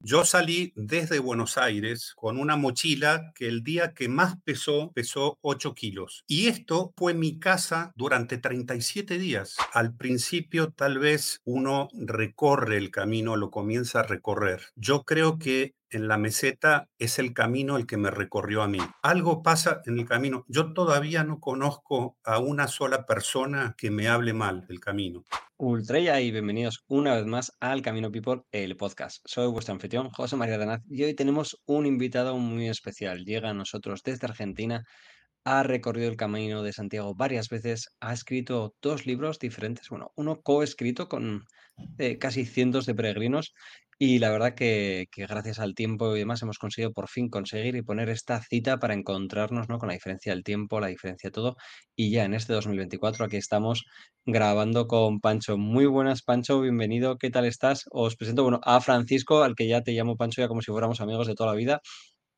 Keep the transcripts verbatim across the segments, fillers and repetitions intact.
Yo salí desde Buenos Aires con una mochila que el día que más pesó, pesó ocho kilos. Y esto fue mi casa durante treinta y siete días. Al principio tal vez uno recorre el camino, lo comienza a recorrer. Yo creo que en la meseta es el camino el que me recorrió a mí. Algo pasa en el camino. Yo todavía no conozco a una sola persona que me hable mal del camino. Ultrella y bienvenidos una vez más al Camino People, el podcast. Soy vuestro anfitrión, José María Danaz, y hoy tenemos un invitado muy especial. Llega a nosotros desde Argentina, ha recorrido el Camino de Santiago varias veces, ha escrito dos libros diferentes, bueno, uno coescrito con eh, casi cientos de peregrinos y la verdad que, que gracias al tiempo y demás hemos conseguido por fin conseguir y poner esta cita para encontrarnos, ¿no? Con la diferencia del tiempo, la diferencia de todo y ya en este dos mil veinticuatro aquí estamos grabando con Pancho. Muy buenas, Pancho, bienvenido, ¿qué tal estás? Os presento, bueno, a Francisco, al que ya te llamo Pancho ya como si fuéramos amigos de toda la vida.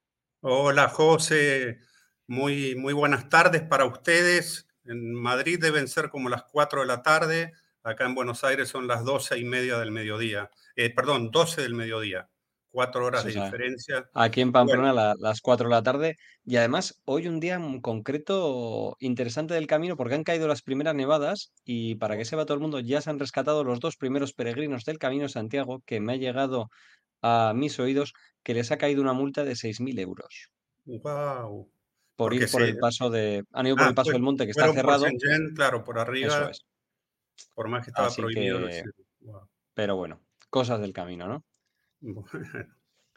Hola, José. Muy, muy buenas tardes para ustedes. En Madrid deben ser como las cuatro de la tarde. Acá en Buenos Aires son las doce y media del mediodía. Eh, perdón, doce del mediodía. Cuatro horas Eso, de o sea, diferencia. aquí en Bueno, Pamplona la- las cuatro de la tarde y además hoy un día en concreto interesante del camino porque han caído las primeras nevadas y para que sepa todo el mundo ya se han rescatado los dos primeros peregrinos del Camino de Santiago que me ha llegado a mis oídos que les ha caído una multa de seis mil euros wow. por Porque ir por se... el paso de... Han ido por Ah, el paso pues, del monte que está fueron por cerrado, Shenzhen, claro, por eso arriba, es. por más que estaba Así prohibido, lo que, hicieron. Wow. pero bueno, cosas del camino, ¿no? Bueno,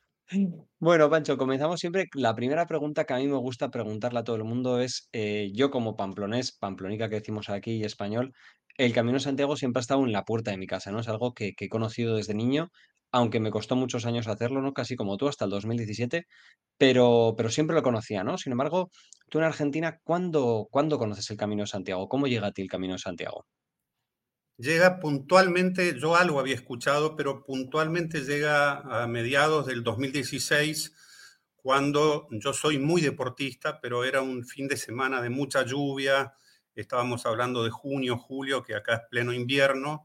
Bueno, Pancho, comenzamos siempre. La primera pregunta que a mí me gusta preguntarle a todo el mundo es, eh, yo como pamplonés, pamplonica que decimos aquí y español, el Camino de Santiago siempre ha estado en la puerta de mi casa, ¿no? Es algo que, que he conocido desde niño, aunque me costó muchos años hacerlo, ¿no? Casi como tú, hasta el dos mil diecisiete, pero, pero siempre lo conocía, ¿no? Sin embargo, tú en Argentina, ¿cuándo, ¿cuándo conoces el Camino de Santiago? ¿Cómo llega a ti el Camino de Santiago? llega puntualmente, yo algo había escuchado, pero puntualmente llega a mediados del dos mil dieciséis, cuando yo soy muy deportista, pero era un fin de semana de mucha lluvia, estábamos hablando de junio, julio, que acá es pleno invierno,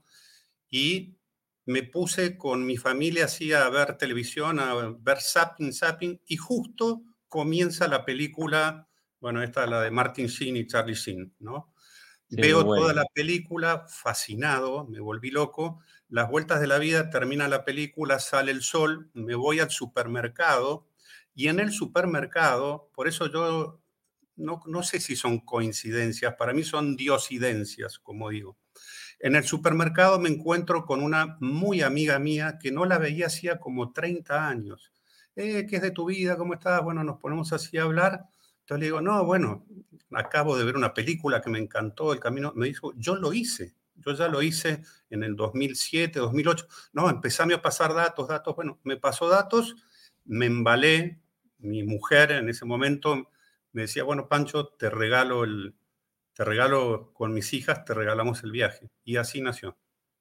y me puse con mi familia así a ver televisión, a ver Zapping, Zapping, y justo comienza la película, bueno, esta la de Martin Sheen y Charlie Sheen, ¿no? Sí, The Veo toda Way. la película, fascinado, me volví loco. Las vueltas de la vida, termina la película, sale el sol, me voy al supermercado y en el supermercado, por eso yo no, no sé si son coincidencias, para mí son diosidencias, como digo. En el supermercado me encuentro con una muy amiga mía que no la veía hacía como treinta años. Eh, ¿qué es de tu vida? ¿Cómo estás? Bueno, nos ponemos así a hablar. Entonces le digo, no, bueno, acabo de ver una película que me encantó, El Camino. Me dijo, yo lo hice, yo ya lo hice en el dos mil siete, dos mil ocho. No, empezame a pasar datos, datos. Bueno, me pasó datos, me embalé. Mi mujer en ese momento me decía, bueno, Pancho, te regalo el, te regalo con mis hijas, te regalamos el viaje. Y así nació.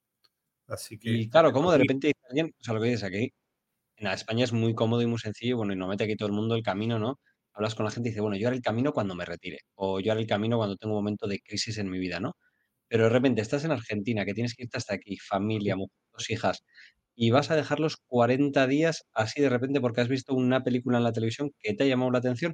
Así Y que, claro, el ¿cómo de dos mil, repente dice alguien, o sea, lo que dices aquí, en España es muy cómodo y muy sencillo, bueno, y no mete aquí todo el mundo el camino, ¿no? Hablas con la gente y dice, bueno, yo haré el camino cuando me retire, o yo haré el camino cuando tengo un momento de crisis en mi vida, ¿no? Pero de repente estás en Argentina, que tienes que irte hasta aquí, familia, mujer, dos hijas, y vas a dejarlos cuarenta días así de repente porque has visto una película en la televisión que te ha llamado la atención.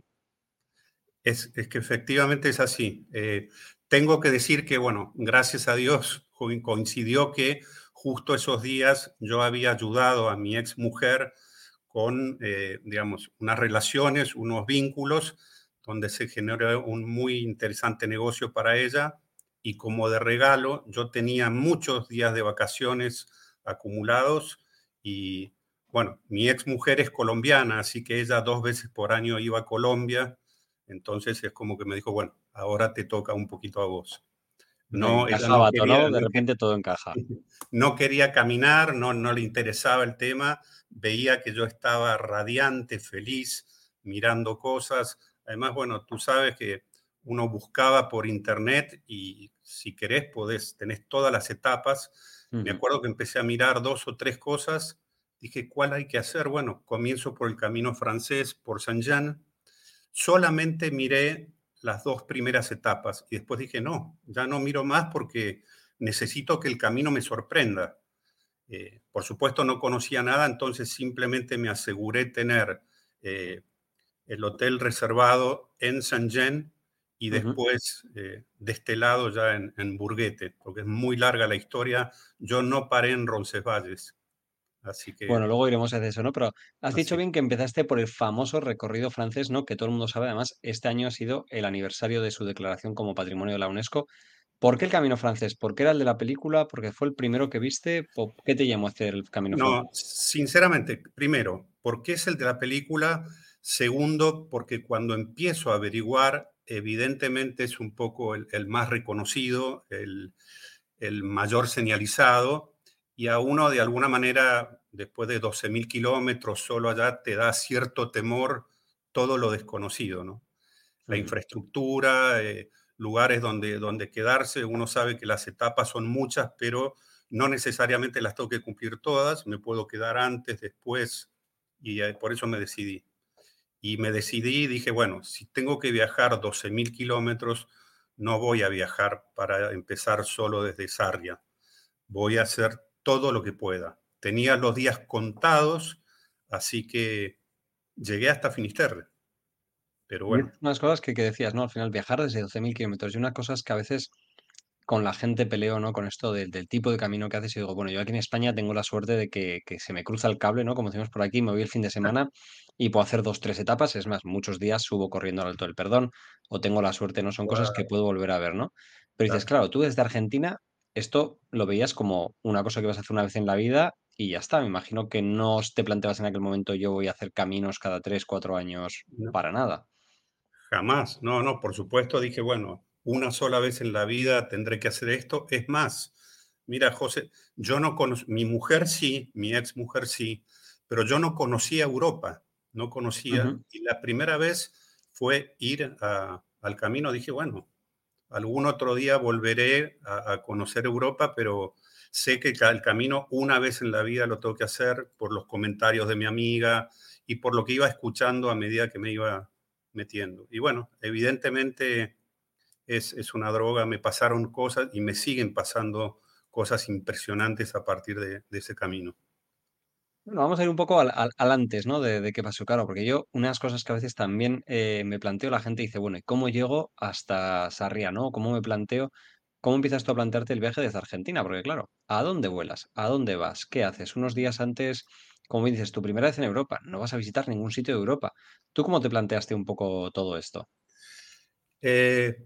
es, es que efectivamente es así. Eh, tengo que decir que, bueno, gracias a Dios coincidió que justo esos días yo había ayudado a mi ex mujer con, eh, digamos, unas relaciones, unos vínculos, donde se generó un muy interesante negocio para ella. Y como de regalo, yo tenía muchos días de vacaciones acumulados y, bueno, mi ex mujer es colombiana, así que ella dos veces por año iba a Colombia. Entonces es como que me dijo, bueno, ahora te toca un poquito a vos. Me No, ella no encajaba todo, quería, ¿no? De no, repente todo encaja. no quería caminar, no, no le interesaba el tema, veía que yo estaba radiante, feliz, mirando cosas. Además, bueno, tú sabes que uno buscaba por internet y si querés podés, tenés todas las etapas. Me Ujú. acuerdo que empecé a mirar dos o tres cosas, dije, ¿cuál hay que hacer? Bueno, comienzo por el camino francés, por Saint-Jean. Solamente miré las dos primeras etapas y después dije, no, ya no miro más porque necesito que el camino me sorprenda. Eh, por supuesto no conocía nada, entonces simplemente me aseguré tener eh, el hotel reservado en Saint-Jean y Ujú. después eh, de este lado ya en, en Bourguete, porque es muy larga la historia. Yo no paré en Roncesvalles, así que Bueno, luego iremos hacia eso, ¿no? Pero has dicho así. bien que empezaste por el famoso recorrido francés, ¿no? Que todo el mundo sabe. Además, este año ha sido el aniversario de su declaración como Patrimonio de la UNESCO. ¿Por qué el camino francés? ¿Por qué era el de la película? ¿Porque fue el primero que viste? ¿Por qué te llamó a hacer el camino No, francés? sinceramente, primero, porque es el de la película. Segundo, porque cuando empiezo a averiguar, evidentemente es un poco el, el más reconocido, el, el mayor señalizado, y a uno de alguna manera, después de doce mil kilómetros solo allá, te da cierto temor todo lo desconocido, ¿no? La Ujú. infraestructura, eh, lugares donde, donde quedarse. Uno sabe que las etapas son muchas, pero no necesariamente las tengo que cumplir todas. Me puedo quedar antes, después, y eh, por eso me decidí. Y me decidí y dije, bueno, si tengo que viajar doce mil kilómetros, no voy a viajar para empezar solo desde Sarria. Voy a hacer todo lo que pueda. Tenía los días contados, así que llegué hasta Finisterre. Pero Y es bueno, unas cosas que, que decías, ¿no? Al final, viajar desde doce mil kilómetros. Y una cosa es que a veces con la gente peleo, ¿no? Con esto del, del tipo de camino que haces y digo, bueno, yo aquí en España tengo la suerte de que, que se me cruza el cable, ¿no? Como decimos por aquí, me voy el fin de semana y puedo hacer dos, tres etapas. Es más, muchos días subo corriendo al Alto del Perdón o tengo la suerte, ¿no? Son cosas que puedo volver a ver, ¿no? Pero dices, claro. claro, tú desde Argentina, esto lo veías como una cosa que vas a hacer una vez en la vida y ya está. Me imagino que no te planteabas en aquel momento, yo voy a hacer caminos cada tres, cuatro años No, para nada. jamás. No, no, por supuesto dije, bueno, una sola vez en la vida tendré que hacer esto. Es más, mira, José, yo no conozco, mi mujer sí, mi ex mujer sí, pero yo no conocía Europa, no conocía. Ujú, Y la primera vez fue ir a- al camino. Dije, bueno, algún otro día volveré a, a conocer Europa, pero sé que el camino una vez en la vida lo tengo que hacer por los comentarios de mi amiga y por lo que iba escuchando a medida que me iba metiendo. Y bueno, evidentemente es, es una droga, me pasaron cosas y me siguen pasando cosas impresionantes a partir de, de ese camino. bueno, vamos a ir un poco al, al- al antes, ¿no? De, de qué pasó, claro, porque yo, unas cosas que a veces también eh, me planteo, la gente dice, bueno, ¿y cómo llego hasta Sarria, ¿no? ¿Cómo me planteo, cómo empiezas tú a plantearte el viaje desde Argentina? Porque claro, ¿a dónde vuelas? ¿A dónde vas? ¿Qué haces? Unos días antes, como dices, tu primera vez en Europa, no vas a visitar ningún sitio de Europa. ¿Tú cómo te planteaste un poco todo esto? Eh,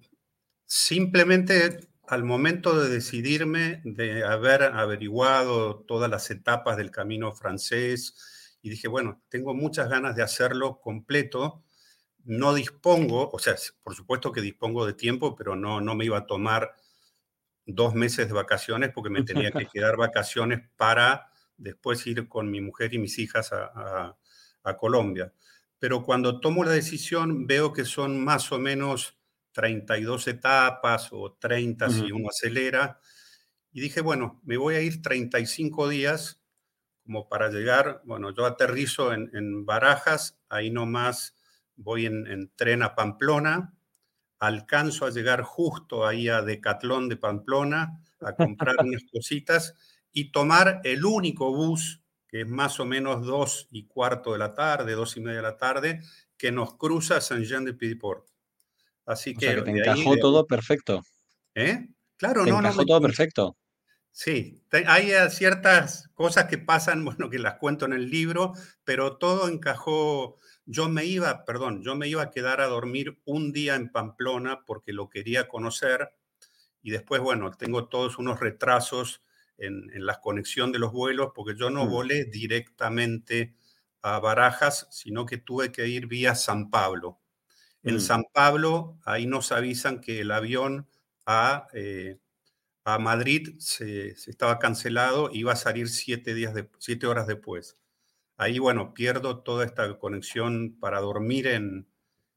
Simplemente al momento de decidirme, de haber averiguado todas las etapas del camino francés, y dije, bueno, tengo muchas ganas de hacerlo completo. No dispongo, o sea, por supuesto que dispongo de tiempo, pero no, no me iba a tomar dos meses de vacaciones porque me tenía que quedar vacaciones para después ir con mi mujer y mis hijas a, a, a Colombia. Pero cuando tomo la decisión veo que son más o menos treinta y dos etapas o treinta si Ujú. uno acelera. Y dije, bueno, me voy a ir treinta y cinco días como para llegar, bueno, yo aterrizo en, en Barajas, ahí nomás voy en, en tren a Pamplona, alcanzo a llegar justo ahí a Decatlón de Pamplona a comprar unas cositas y tomar el único bus, que es más o menos dos y cuarto de la tarde, dos y media de la tarde, que nos cruza a Saint-Jean-de-Pied-de-Port. Así O sea, que que te de ahí, encajó de ahí, todo perfecto. ¿eh? Claro, Te no, no, me, encajó todo perfecto. sí, te- hay eh, ciertas cosas que pasan, bueno, que las cuento en el libro, pero todo encajó. Yo me iba, perdón, yo me iba a quedar a dormir un día en Pamplona porque lo quería conocer y después, bueno, tengo todos unos retrasos en, en la conexión de los vuelos porque yo no Mm, volé directamente a Barajas, sino que tuve que ir vía San Pablo. En mm. San Pablo, ahí nos avisan que el avión a... eh, a Madrid se, se estaba cancelado, iba a salir siete, días de, siete horas después. Ahí, bueno, pierdo toda esta conexión para dormir en,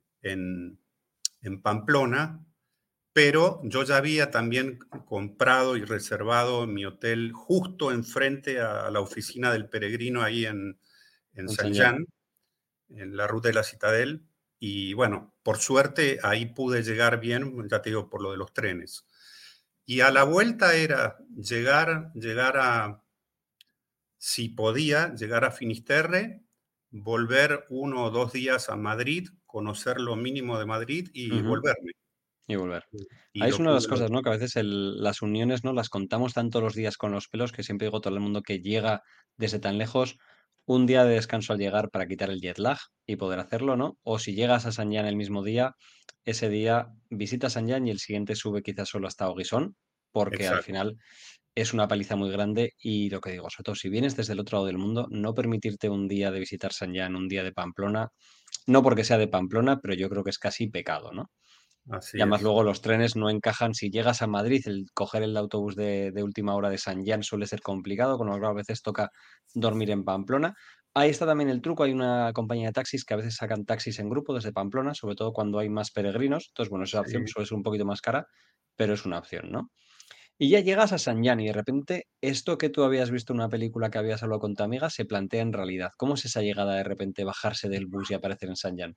en, en Pamplona, pero yo ya había también comprado y reservado mi hotel justo enfrente a la oficina del peregrino ahí en, en Enseñar. Saint-Jean, en la ruta de la Citadel. Y bueno, por suerte ahí pude llegar bien, ya te digo, por lo de los trenes. Y a la vuelta era llegar, llegar a, si podía llegar a Finisterre, volver uno o dos días a Madrid, conocer lo mínimo de Madrid y Ujú. volverme. Y volver. Y Ahí es lo una de las pude cosas, lograr. ¿no? Que a veces el las uniones, ¿no? Las contamos tanto los días con los pelos, que siempre digo a todo el mundo que llega desde tan lejos, un día de descanso al llegar para quitar el jet lag y poder hacerlo, ¿no? O si llegas a Sanyán el mismo día, ese día visitas Sanyán y el siguiente sube quizás solo hasta Oguisón, porque al Exacto, final es una paliza muy grande y lo que digo, sobre todo si vienes desde el otro lado del mundo, no permitirte un día de visitar Sanyán, un día de Pamplona, no porque sea de Pamplona, pero yo creo que es casi pecado, ¿no? Y así además es. luego los trenes no encajan. Si llegas a Madrid, el coger el autobús de, de última hora de San Jan suele ser complicado, con lo cual a veces toca dormir en Pamplona. Ahí está también el truco. Hay una compañía de taxis que a veces sacan taxis en grupo desde Pamplona, sobre todo cuando hay más peregrinos. Entonces, bueno, esa opción Sí. suele ser un poquito más cara, pero es una opción, ¿no? Y ya llegas a San Jan y de repente esto que tú habías visto en una película que habías hablado con tu amiga se plantea en realidad. ¿Cómo es esa llegada de repente, bajarse del bus y aparecer en San Jan?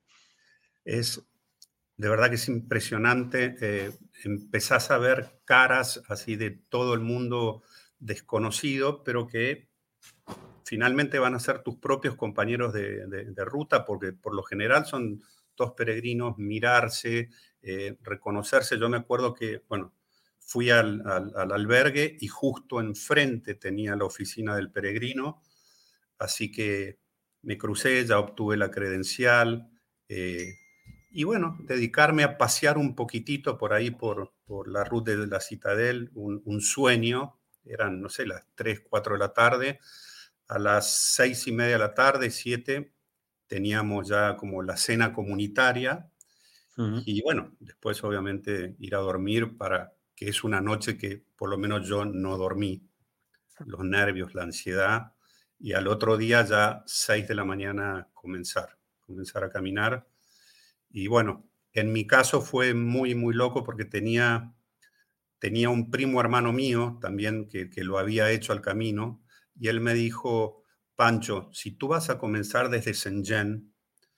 Es de verdad que es impresionante. Eh, empezás a ver caras así de todo el mundo desconocido, pero que finalmente van a ser tus propios compañeros de, de- de ruta, porque por lo general son dos peregrinos, mirarse, eh, reconocerse. Yo me acuerdo que, bueno, fui al, al- al albergue y justo enfrente tenía la oficina del peregrino, así que me crucé, ya obtuve la credencial. eh, y bueno, dedicarme a pasear un poquitito por ahí, por, por la ruta de la Citadel, un, un sueño. Eran, no sé, las tres cuatro de la tarde. A las seis y media de la tarde, siete, teníamos ya como la cena comunitaria. Ujú. Y bueno, después obviamente ir a dormir, para que es una noche que por lo menos yo no dormí. Los nervios, la ansiedad. Y al otro día ya seis de la mañana comenzar, comenzar a caminar. Y bueno, en mi caso fue muy, muy loco porque tenía, tenía un primo hermano mío también que, que lo había hecho al camino, y él me dijo: Pancho, si tú vas a comenzar desde Saint-Jean,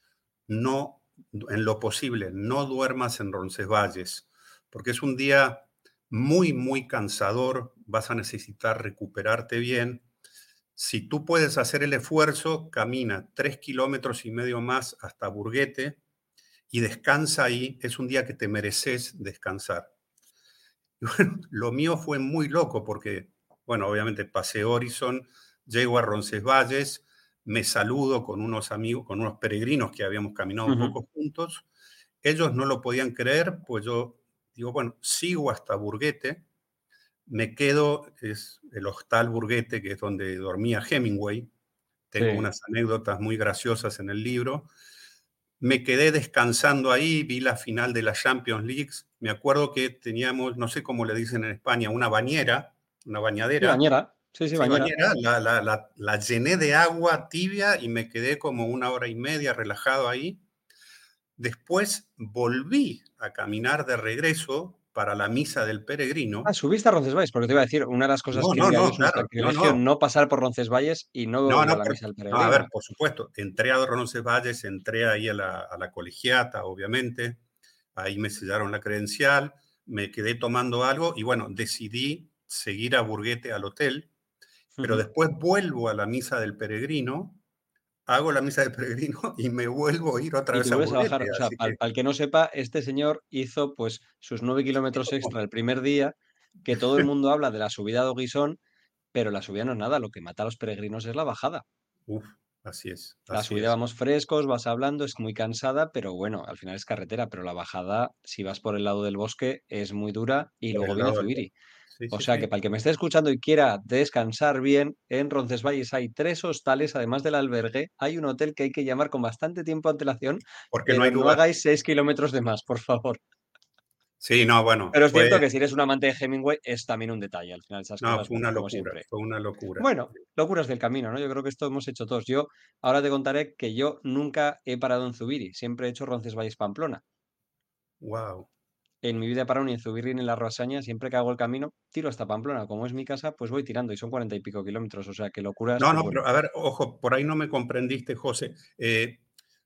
no, en lo posible, no duermas en Roncesvalles, porque es un día muy, muy cansador, vas a necesitar recuperarte bien. Si tú puedes hacer el esfuerzo, camina tres kilómetros y medio más hasta Burguete y descansa ahí. Es un día que te mereces descansar. Y bueno, lo mío fue muy loco porque, bueno, obviamente pasé Horizon, llego a Roncesvalles, me saludo con unos amigos, con unos peregrinos que habíamos caminado un Ujú. poco juntos. Ellos no lo podían creer, pues yo digo, bueno, sigo hasta Burguete, me quedo, es el Hostal Burguete, que es donde dormía Hemingway. Tengo Sí. unas anécdotas muy graciosas en el libro. Me quedé descansando ahí, vi la final de la Champions League. Me acuerdo que teníamos, no sé cómo le dicen en España, una bañera, una Sí, bañadera. bañera. Sí, sí, Sí, bañera. bañera, la, la, la, la llené de agua tibia y me quedé como una hora y media relajado ahí. Después volví a caminar de regreso para la misa del Ah, peregrino. subiste a Roncesvalles, porque te iba a decir, una de las cosas No, que no, diría yo no, es un claro, no, sacrilegio no. no pasar por Roncesvalles y no No, ir a no, la pero- misa del no, a ver, peregrino. por supuesto, entré a Roncesvalles, entré ahí a la, a la colegiata, obviamente, ahí me sellaron la credencial, me quedé tomando algo y bueno, decidí seguir a Burguete al hotel, pero Ujú. después vuelvo a la misa del peregrino, hago la misa del peregrino y me vuelvo a ir otra Y te vez a vuelves a bajar. Burguete, O sea, así para que el, que no sepa, este señor hizo pues sus nueve kilómetros extra el primer día, que todo el mundo habla de la subida de Oguisón, pero la subida no es nada, lo que mata a los peregrinos es la bajada. uf, así es, La así subida es. vamos frescos, vas hablando, es muy cansada, pero bueno, al final es carretera, pero la bajada, si vas por el lado del bosque, es muy dura y Por luego el viene lado del... Zubiri. Sí, O sí, sea que sí. para el que me esté escuchando y quiera descansar bien, en Roncesvalles hay tres hostales, además del albergue, hay un hotel que hay que llamar con bastante tiempo de antelación, Porque no hay pero no lugar. hagáis seis kilómetros de más, por favor. Sí, no, bueno, Pero es fue, cierto que si eres un amante de Hemingway, es también un detalle. Al final esas no, cosas, fue bueno, una como locura, siempre. fue una locura. Bueno, locuras del camino, ¿no? Yo creo que esto hemos hecho todos. Yo ahora te contaré que yo nunca he parado en Zubiri, siempre he hecho Roncesvalles-Pamplona. Wow. En mi vida he parado ni en Zubiri ni en La Roasaña, siempre que hago el camino, tiro hasta Pamplona. Como es mi casa, pues voy tirando y son cuarenta y pico kilómetros, o sea que locuras, No, pues no, bueno. pero a ver, ojo, por ahí no me comprendiste, José. Eh,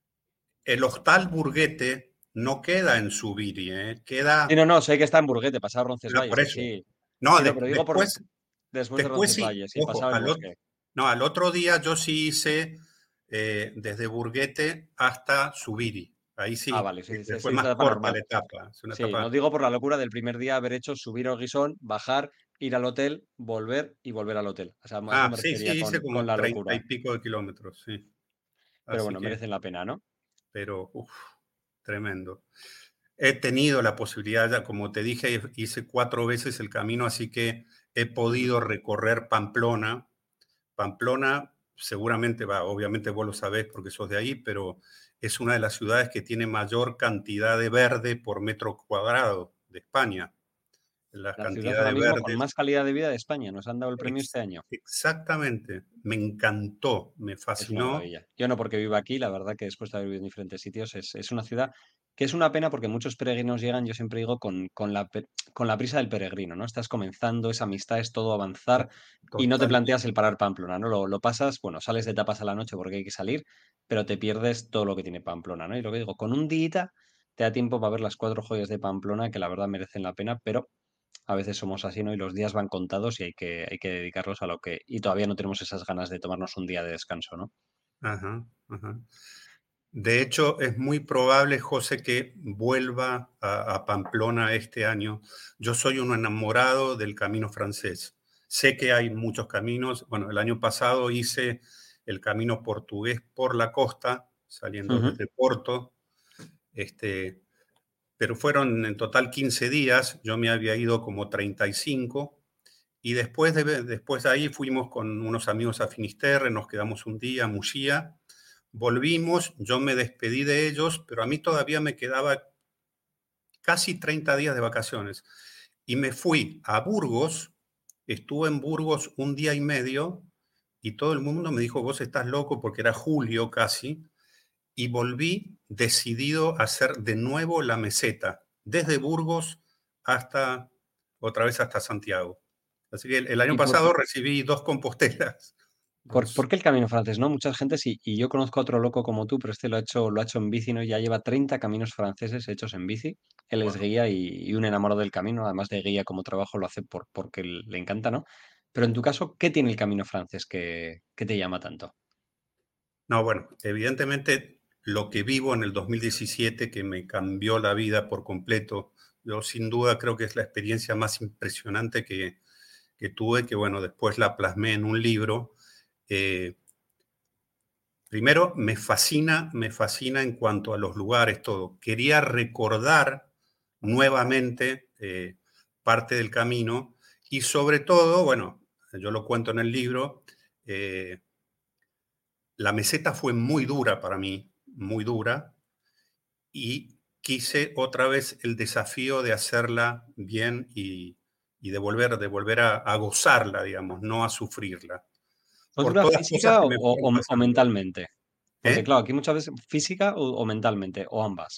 el Hostal Burguete no queda en Zubiri, ¿eh? Sí, Queda, no, no, sé que está en Burguete, pasado queda Roncesvalles, por que eso. sí. No, Sí, no, de- pero digo por después, después de después sí, Roncesvalles y ojo, pasado el al, ot- bosque. No, al otro día yo sí hice eh, desde Burguete hasta Zubiri. Ahí Ah, sí, vale, sí, sí, este, sí, fue es más la etapa corta normal. la etapa. Es una Sí, no etapa digo por la locura del primer día haber hecho subir al Guisón, bajar, ir al hotel, volver y volver al hotel. O sea, a eso Ah, me sí, refería sí, hice con, con como la treinta locura. y pico de kilómetros, sí. Pero Así bueno, que, merecen la pena, ¿no? pero, uf, tremendo. He tenido la posibilidad, ya como te dije, hice cuatro veces el camino, así que he Ujú. podido recorrer Pamplona. Pamplona, seguramente va, obviamente vos lo sabés porque sos de ahí, pero es una de las ciudades que tiene mayor cantidad de verde por metro cuadrado de España. La La ciudad cantidad ahora de mismo con verdes. más calidad de vida de España. Nos han dado el premio Ex- este año. exactamente. Me encantó, me Es una fascinó. maravilla. Yo no porque vivo aquí, la verdad que después de haber vivido en diferentes sitios, es, es una ciudad que es una pena porque muchos peregrinos llegan, yo siempre digo, con, con la, pe- con la prisa del peregrino, ¿no? Estás comenzando, esa amistad, es todo avanzar To- y no te planteas Totalmente. el parar Pamplona, ¿no? Lo, lo pasas, bueno, sales de tapas a la noche porque hay que salir, pero te pierdes todo lo que tiene Pamplona, ¿no? Y lo que digo, con un día te da tiempo para ver las cuatro joyas de Pamplona que la verdad merecen la pena, pero a veces somos así, ¿no? Y los días van contados y hay que, hay que dedicarlos a lo que... Y todavía no tenemos esas ganas de tomarnos un día de descanso, ¿no? Ajá, ajá. De hecho, es muy probable, José, que vuelva a, a Pamplona este año. Yo soy un enamorado del camino francés. Sé que hay muchos caminos. Bueno, el año pasado hice el camino portugués por la costa, saliendo Ujú. desde Porto, este, pero fueron en total quince días. Yo me había ido como treinta y cinco. Y después de, después de ahí fuimos con unos amigos a Finisterre, nos quedamos un día a Muxía, volvimos, yo me despedí de ellos, pero a mí todavía me quedaba casi treinta días de vacaciones. Y me fui a Burgos, estuve en Burgos un día y medio y todo el mundo me dijo, vos estás loco porque era julio casi, y volví decidido a hacer de nuevo la meseta, desde Burgos hasta, otra vez hasta Santiago. Así que el, el año ¿Y por, pasado recibí dos compostelas. por, por Dos, qué el camino francés, no? Mucha gente sí, y yo conozco a otro loco como tú, pero este lo ha hecho, lo ha hecho en bici, ¿no? Ya lleva treinta caminos franceses hechos en bici. Él es wow. guía y, y un enamorado del camino, además de guía como trabajo, lo hace por, porque le encanta, ¿no? Pero en tu caso, ¿qué tiene el camino francés que, que te llama tanto? No, bueno, evidentemente lo que vivo en el dos mil diecisiete, que me cambió la vida por completo, yo sin duda creo que es la experiencia más impresionante que, que tuve, que bueno, después la plasmé en un libro. Eh, Primero, me fascina, me fascina en cuanto a los lugares, todo. Quería recordar nuevamente eh, parte del camino y sobre todo, bueno, yo lo cuento en el libro, eh, la meseta fue muy dura para mí, muy dura, y quise otra vez el desafío de hacerla bien y, y de volver, de volver a, a gozarla, digamos, no a sufrirla, ¿Más por dura todas las física cosas que o, me o- fueron o- o pasando. mentalmente? Porque ¿Eh? claro, aquí muchas veces física o, o mentalmente, o ambas.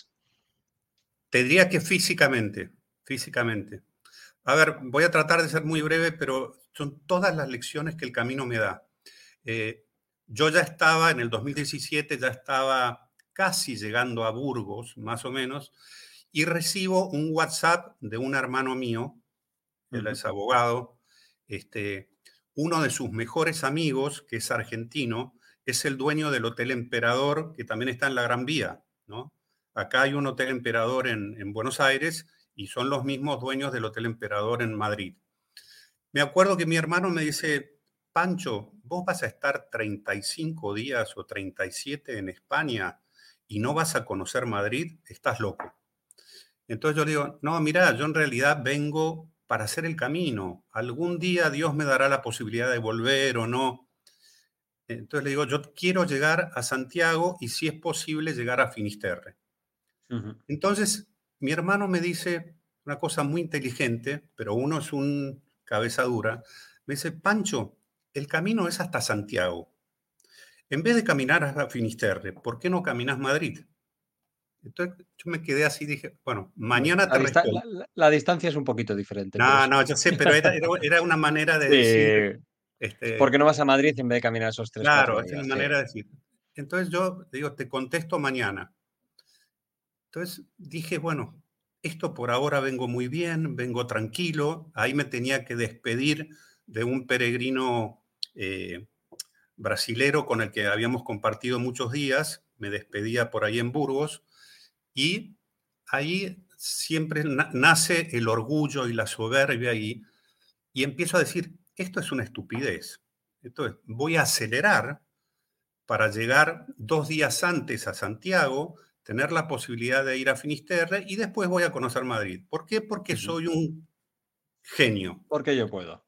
Te diría que físicamente, físicamente. A ver, voy a tratar de ser muy breve, pero son todas las lecciones que el camino me da. Eh, yo ya estaba, en el dos mil diecisiete, ya estaba casi llegando a Burgos, más o menos, y recibo un WhatsApp de un hermano mío, él Ujú. es abogado, este, uno de sus mejores amigos, que es argentino, es el dueño del Hotel Emperador, que también está en la Gran Vía, ¿no? Acá hay un Hotel Emperador en, en Buenos Aires y son los mismos dueños del Hotel Emperador en Madrid. Me acuerdo que mi hermano me dice, Pancho, vos vas a estar treinta y cinco días o treinta y siete en España y no vas a conocer Madrid, estás loco. Entonces yo le digo, no, mira, yo en realidad vengo para hacer el camino. Algún día Dios me dará la posibilidad de volver o no. Entonces le digo, yo quiero llegar a Santiago y si es posible llegar a Finisterre. Ujú. Entonces mi hermano me dice una cosa muy inteligente, pero uno es un cabeza dura. Me dice, Pancho, el camino es hasta Santiago. En vez de caminar hasta Finisterre, ¿por qué no caminas Madrid? Entonces yo me quedé así y dije, bueno, Bueno, mañana la, te dista- respondo. la, la- la distancia es un poquito diferente, pero No, sí. no, yo sé, pero era, era, era una manera de decir, Sí. ¿Por este, qué no vas a Madrid en vez de caminar esos tres, claro, cuatro es una días? Sí. manera de decir. Entonces yo digo, te contesto mañana. Entonces dije, bueno, esto por ahora vengo muy bien, vengo tranquilo. Ahí me tenía que despedir de un peregrino eh, brasilero con el que habíamos compartido muchos días, me despedía por ahí en Burgos, y ahí siempre na nace el orgullo y la soberbia, y, y empiezo a decir, esto es una estupidez. Entonces, voy a acelerar para llegar dos días antes a Santiago, tener la posibilidad de ir a Finisterre y después voy a conocer Madrid. ¿Por qué? Porque Ujú. soy un genio. Porque yo puedo.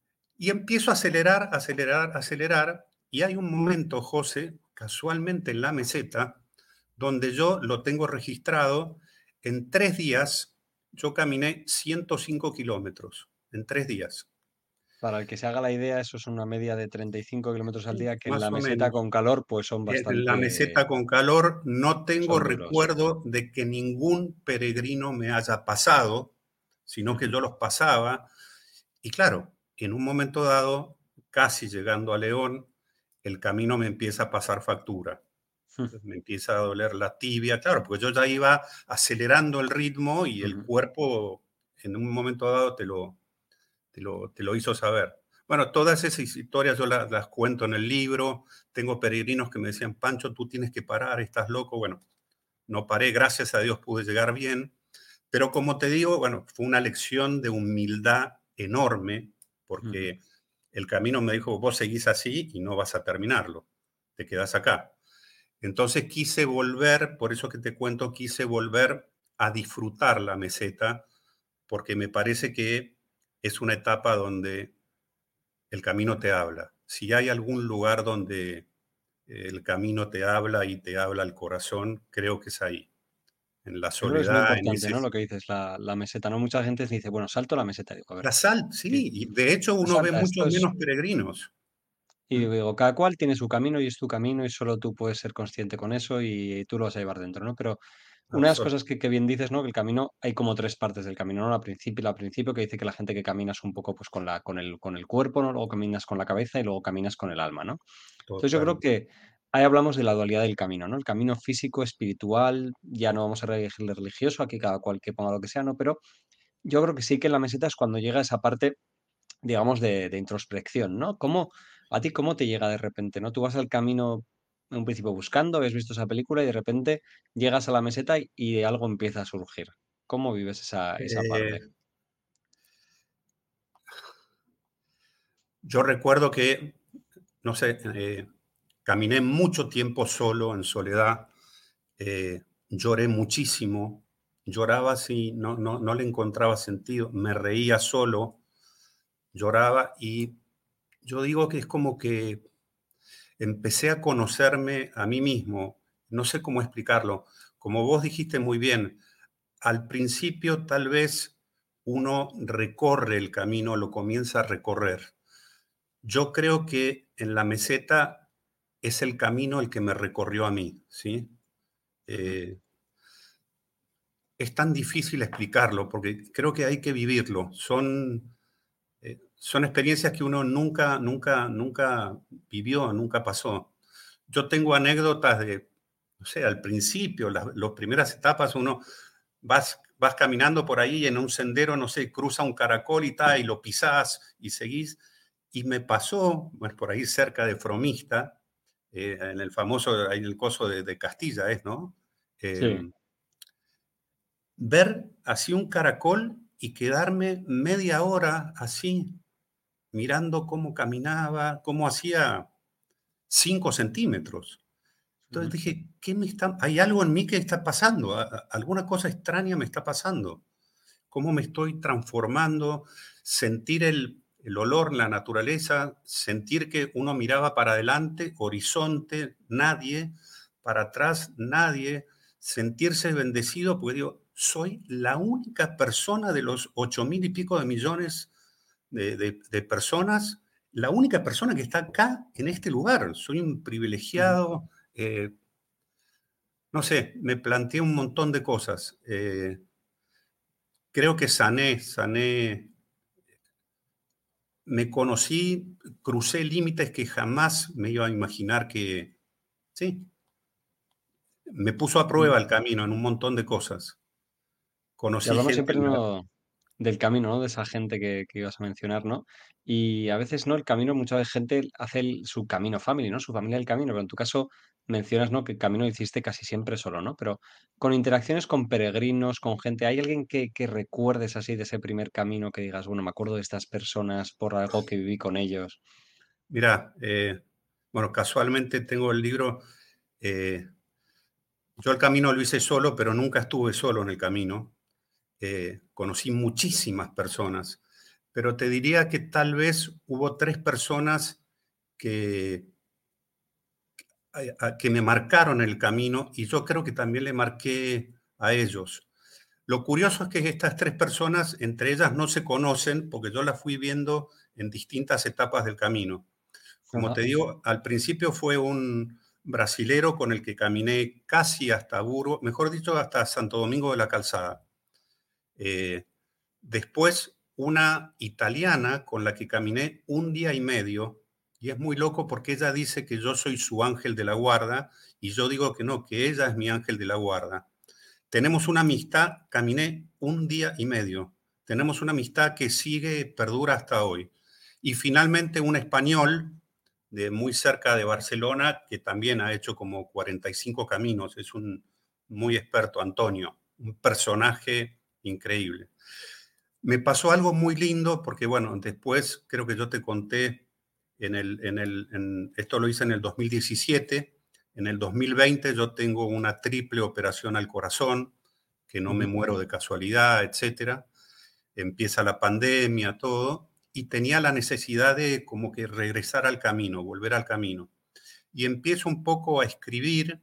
Y empiezo a acelerar, acelerar, acelerar, y hay un momento, José, casualmente en la meseta, donde yo lo tengo registrado, en tres días yo caminé ciento cinco kilómetros, en tres días. Para el que se haga la idea, eso es una media de treinta y cinco kilómetros al Sí, día, que en más la o meseta menos. con calor, pues son En la bastante, meseta con calor no tengo son duros. recuerdo de que ningún peregrino me haya pasado, sino que Ujú. yo los pasaba. Y claro, en un momento dado, casi llegando a León, el camino me empieza a pasar factura. Entonces me empieza a doler la tibia, claro, porque yo ya iba acelerando el ritmo y el Ujú. cuerpo en un momento dado te lo, te lo, te lo hizo saber. Bueno, todas esas historias yo las, las cuento en el libro. Tengo peregrinos que me decían, Pancho, tú tienes que parar, estás loco. Bueno, no paré, gracias a Dios pude llegar bien. Pero como te digo, bueno, fue una lección de humildad enorme, Ujú. porque el camino me dijo, vos seguís así y no vas a terminarlo, te quedás acá. Entonces quise volver, por eso que te cuento, quise volver a disfrutar la meseta, porque me parece que es una etapa donde el camino te habla. Si hay algún lugar donde el camino te habla y te habla el corazón, creo que es ahí, en la Yo creo que es muy soledad, en importante, ese... ¿no? Lo que dices, la, la meseta, ¿no? Mucha gente dice, bueno, salto la meseta. Digo, a ver, La sal, que sí, y de hecho uno ve salta, esto muchos es. menos peregrinos. Y Mm, digo, cada cual tiene su camino y es tu camino y solo tú puedes ser consciente con eso y tú lo vas a llevar dentro, ¿no? Pero una de las absol- cosas que, que bien dices, ¿no? Que el camino, hay como tres partes del camino, ¿no? La principio, la principio que dice que la gente que caminas un poco pues con la, con el, con el cuerpo, ¿no? Luego caminas con la cabeza y luego caminas con el alma, ¿no? Entonces yo creo Total. que ahí hablamos de la dualidad del camino, ¿no? El camino físico, espiritual, ya no vamos a elegirle religioso, aquí cada cual que ponga lo que sea, ¿no? Pero yo creo que sí que en la meseta es cuando llega esa parte digamos, de de introspección, ¿no? ¿Cómo a ti cómo te llega de repente, no? Tú vas al camino en un principio buscando, habías visto esa película y de repente llegas a la meseta y y algo empieza a surgir. ¿Cómo vives esa esa parte? Eh, yo recuerdo que, no sé, eh, caminé mucho tiempo solo, en soledad, eh, lloré muchísimo, lloraba así, no, no, no le encontraba sentido, me reía solo, lloraba y yo digo que es como que empecé a conocerme a mí mismo, no sé cómo explicarlo. Como vos dijiste muy bien, al principio tal vez uno recorre el camino, lo comienza a recorrer. Yo creo que en la meseta es el camino el que me recorrió a mí, ¿sí? Ujú. Eh, es tan difícil explicarlo porque creo que hay que vivirlo. Son, eh, son experiencias que uno nunca, nunca, nunca vivió, nunca pasó. Yo tengo anécdotas de, o sea, al principio, las, las primeras etapas, uno vas, vas caminando por ahí y en un sendero, no sé, cruza un caracol y tal, y lo pisás y seguís. Y me pasó, bueno, por ahí cerca de Fromista, eh, en el famoso, ahí el coso de, de Castilla, es, ¿no? Eh, Sí. ver así un caracol y quedarme media hora así, mirando cómo caminaba, cómo hacía cinco centímetros. Entonces Ujú. dije, ¿qué me está, hay algo en mí que está pasando? A- a- Alguna cosa extraña me está pasando. ¿Cómo me estoy transformando? Sentir el, el olor, la naturaleza, sentir que uno miraba para adelante, horizonte, nadie, para atrás, nadie, sentirse bendecido, porque digo, soy la única persona de los ocho mil y pico de millones de, de- de personas, la única persona que está acá en este lugar. Soy un Ujú. privilegiado. eh, no sé, me planteé un montón de cosas. Eh, creo que sané, sané, me conocí, crucé límites que jamás me iba a imaginar que, sí, me puso a Y prueba el camino en un montón de cosas. y Conocí hablamos gente, siempre, mara- ¿no? del camino, ¿no? De esa gente que, que ibas a mencionar, ¿no? Y a veces, ¿no? El camino, mucha gente hace el- su camino family, ¿no? Su familia del camino, pero en tu caso mencionas, ¿no? Que el camino lo hiciste casi siempre solo, ¿no? Pero con interacciones con peregrinos, con gente, ¿hay alguien que, que recuerdes así de ese primer camino que digas, bueno, me acuerdo de estas personas por algo que viví con ellos? Mira, eh, bueno, casualmente tengo el libro. eh, yo el camino lo hice solo, pero nunca estuve solo en el camino. Eh, conocí muchísimas personas, pero te diría que tal vez hubo tres personas que, a- a- que me marcaron el camino y yo creo que también le marqué a ellos. Lo curioso es que estas tres personas, entre ellas, no se conocen porque yo las fui viendo en distintas etapas del camino. Como Ajá. te digo, al principio fue un brasilero con el que caminé casi hasta Burgos, mejor dicho, hasta Santo Domingo de la Calzada. Eh, Después, una italiana con la que caminé un día y medio, y es muy loco porque ella dice que yo soy su ángel de la guarda, y yo digo que no, que ella es mi ángel de la guarda. Tenemos una amistad, caminé un día y medio. Tenemos una amistad que sigue, perdura hasta hoy. Y finalmente un español de muy cerca de Barcelona que también ha hecho como cuarenta y cinco caminos. Es un muy experto, Antonio, un personaje increíble. Me pasó algo muy lindo porque, bueno, después creo que yo te conté, en el, en el, en, esto lo hice en el dos mil diecisiete, en el dos mil veinte yo tengo una triple operación al corazón, que no me Ujú. muero de casualidad, etcétera. Empieza la pandemia, todo, y tenía la necesidad de como que regresar al camino, volver al camino. Y empiezo un poco a escribir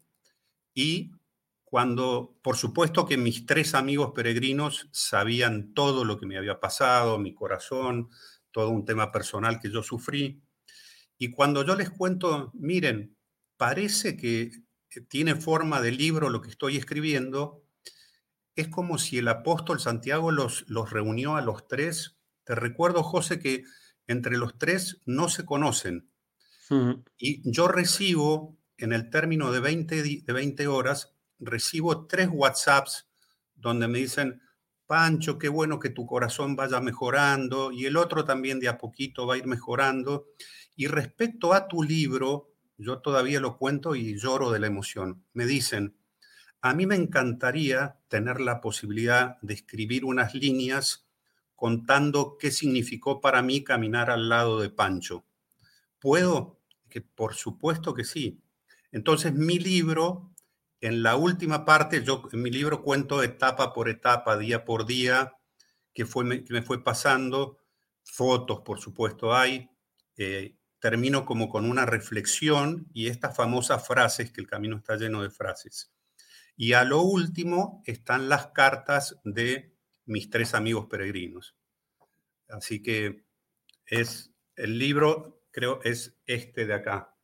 y cuando, por supuesto que mis tres amigos peregrinos sabían todo lo que me había pasado, mi corazón, todo un tema personal que yo sufrí. Y cuando yo les cuento, miren, parece que tiene forma de libro lo que estoy escribiendo, es como si el apóstol Santiago los, los reunió a los tres. Te recuerdo, José, que entre los tres no se conocen. Ujú. Y yo recibo, en el término de veinte, de veinte horas, recibo tres WhatsApps donde me dicen, Pancho, qué bueno que tu corazón vaya mejorando, y el otro también de a poquito va a ir mejorando. Y respecto a tu libro, yo todavía lo cuento y lloro de la emoción. Me dicen, a mí me encantaría tener la posibilidad de escribir unas líneas contando qué significó para mí caminar al lado de Pancho. ¿Puedo? Que por supuesto que sí. Entonces, mi libro, en la última parte, yo en mi libro cuento etapa por etapa, día por día, que, fue, que me fue pasando, fotos, por supuesto, hay. Eh, termino como con una reflexión y estas famosas frases, que el camino está lleno de frases. Y a lo último están las cartas de mis tres amigos peregrinos. Así que es el libro, creo, es este de acá,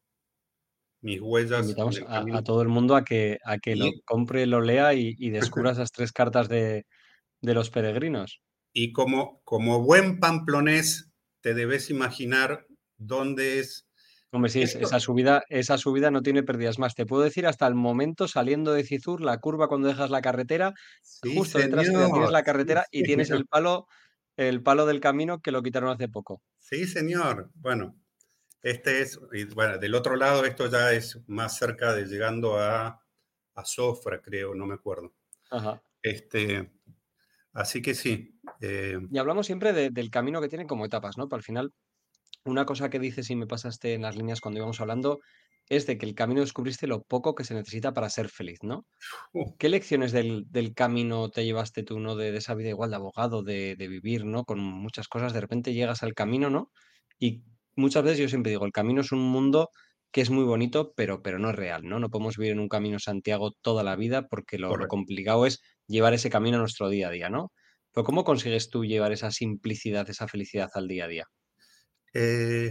Mis huellas en Invitamos el a, a camino. todo el mundo a que, a que lo Y, compre, lo lea y, y descubra esas tres cartas de, de los peregrinos. y como, como buen pamplonés, te debes imaginar dónde es Hombre, sí, es- esa esto. subida, esa subida no tiene pérdidas más. Te puedo decir hasta el momento saliendo de Cizur, la curva cuando dejas la carretera, Sí, justo detrás tuya tienes señor. la Sí, carretera y tienes señor. el palo, el palo del camino que lo quitaron hace poco. Sí, señor. Bueno, este es, y bueno, del otro lado, esto ya es más cerca de llegando a, a Sofra, creo, no me acuerdo. Ajá. Este, así que sí. eh, Y hablamos siempre de- del camino que tiene como etapas, ¿no? Pero al final, una cosa que dices y me pasaste en las líneas cuando íbamos hablando es de que el camino descubriste lo poco que se necesita para ser feliz, ¿no? uh, ¿Qué lecciones del, del camino te llevaste tú, ¿no? De, de esa vida igual de abogado, de, de vivir, ¿no? Con muchas cosas, de repente llegas al camino, ¿no? Y muchas veces yo siempre digo, el camino es un mundo que es muy bonito, pero, pero no es real, ¿no? No podemos vivir en un camino Santiago toda la vida porque lo, lo correcto. complicado es llevar ese camino a nuestro día a día, ¿no? Pero ¿cómo consigues tú llevar esa simplicidad, esa felicidad al día a día? Eh,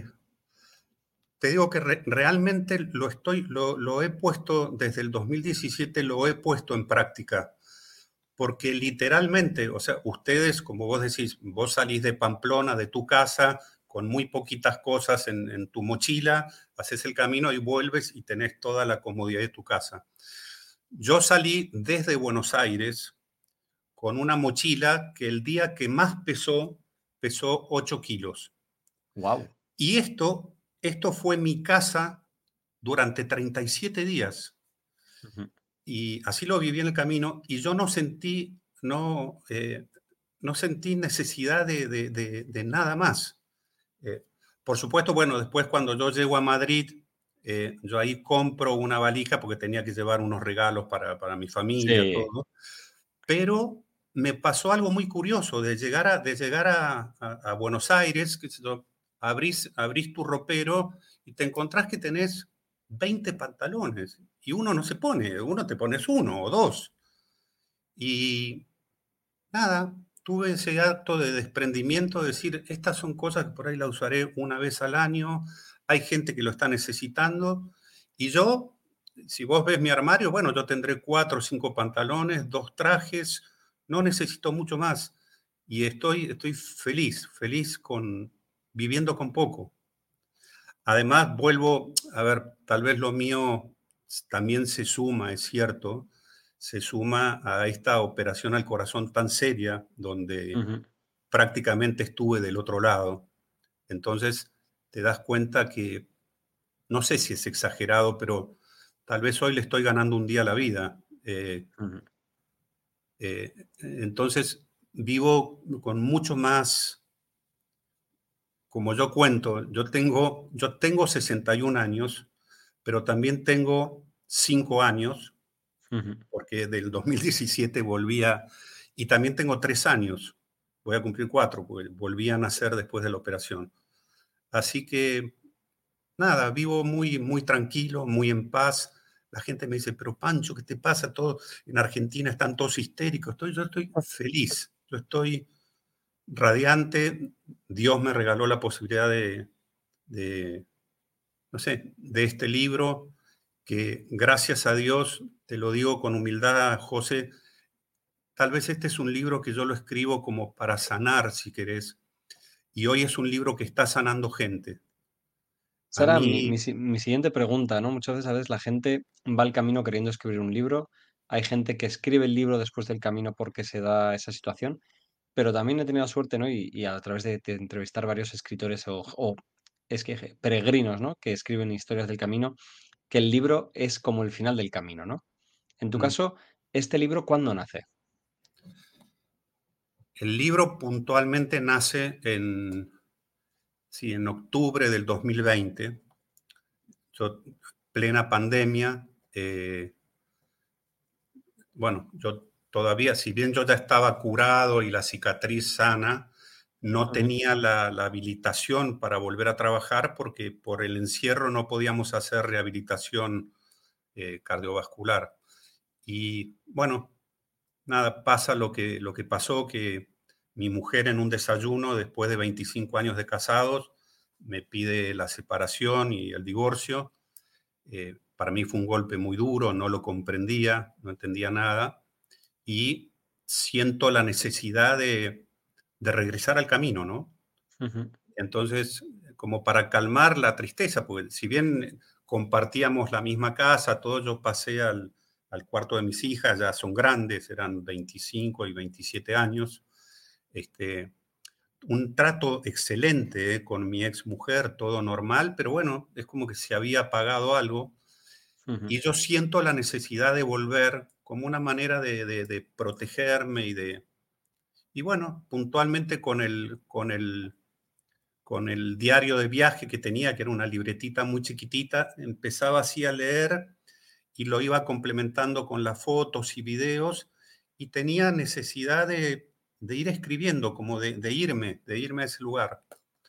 Te digo que re- realmente lo, estoy, lo, lo he puesto desde el dos mil diecisiete, lo he puesto en práctica, porque literalmente, o sea, ustedes, como vos decís, vos salís de Pamplona, de tu casa, con muy poquitas cosas en, en tu mochila, haces el camino y vuelves y tenés toda la comodidad de tu casa. Yo salí desde Buenos Aires con una mochila que el día que más pesó, pesó ocho kilos. Wow. Y esto, esto fue mi casa durante treinta y siete días. Ujú, Y así lo viví en el camino y yo no sentí, no, eh, no sentí necesidad de, de- de- de nada más. Eh, por supuesto, bueno, después cuando yo llego a Madrid, eh, yo ahí compro una valija porque tenía que llevar unos regalos para, para mi familia, sí. todo. Pero me pasó algo muy curioso de llegar a, de llegar a, a- a Buenos Aires, qué sé yo, abrís, abrís tu ropero y te encontrás que tenés veinte pantalones y uno no se pone, uno te pones uno o dos. Y nada, tuve ese acto de desprendimiento, de decir, estas son cosas que por ahí las usaré una vez al año, hay gente que lo está necesitando, y yo, si vos ves mi armario, bueno, yo tendré cuatro o cinco pantalones, dos trajes, no necesito mucho más, y estoy, estoy feliz, feliz con viviendo con poco. Además, vuelvo, a ver, tal vez lo mío también se suma, es cierto, se suma a esta operación al corazón tan seria, donde Ujú. prácticamente estuve del otro lado. Entonces, te das cuenta que, no sé si es exagerado, pero tal vez hoy le estoy ganando un día a la vida. Eh, Ujú, eh, entonces, vivo con mucho más, como yo cuento, yo tengo, yo tengo sesenta y un años, pero también tengo cinco años, ujú. porque del dos mil diecisiete volvía, y también tengo tres años, voy a cumplir cuatro, porque volví a nacer después de la operación. Así que, nada, vivo muy, muy tranquilo, muy en paz. La gente me dice, pero Pancho, ¿qué te pasa? Todo en Argentina están todos histéricos. Estoy, yo estoy feliz, yo estoy radiante. Dios me regaló la posibilidad de, de no sé, de este libro, que gracias a Dios, te lo digo con humildad, José, tal vez este es un libro que yo lo escribo como para sanar, si querés, y hoy es un libro que está sanando gente. A Esa era mi, mí, mi si- mi siguiente pregunta, ¿no? Muchas veces, a veces la gente va al camino queriendo escribir un libro. Hay gente que escribe el libro después del camino porque se da esa situación, pero también he tenido la suerte, ¿no? Y, y a través de, de entrevistar varios escritores o, o es que je- peregrinos, ¿no? Que escriben historias del camino, que el libro es como el final del camino, ¿no? En tu mm, caso, ¿este libro cuándo nace? el libro puntualmente nace en, sí, en octubre del dos mil veinte, yo, plena pandemia. eh, bueno, yo todavía, si bien yo ya estaba curado y la cicatriz sana, no Ujú. tenía la, la habilitación para volver a trabajar porque por el encierro no podíamos hacer rehabilitación eh, cardiovascular. Y bueno, nada, pasa lo que, lo que pasó, que mi mujer en un desayuno, después de veinticinco años de casados, me pide la separación y el divorcio. Eh, para mí fue un golpe muy duro, no lo comprendía, no entendía nada y siento la necesidad de, de regresar al camino, ¿no? Ujú. Entonces, como para calmar la tristeza, porque si bien compartíamos la misma casa, todo, yo pasé al, al cuarto de mis hijas, ya son grandes, eran veinticinco y veintisiete años, este, un trato excelente eh, con mi ex mujer, todo normal, pero bueno, es como que se había apagado algo Ujú. y yo siento la necesidad de volver como una manera de, de, de protegerme y de... Y bueno, puntualmente con el, con, el, con el diario de viaje que tenía, que era una libretita muy chiquitita, empezaba así a leer y lo iba complementando con las fotos y videos y tenía necesidad de, de ir escribiendo, como de, de irme, de irme a ese lugar.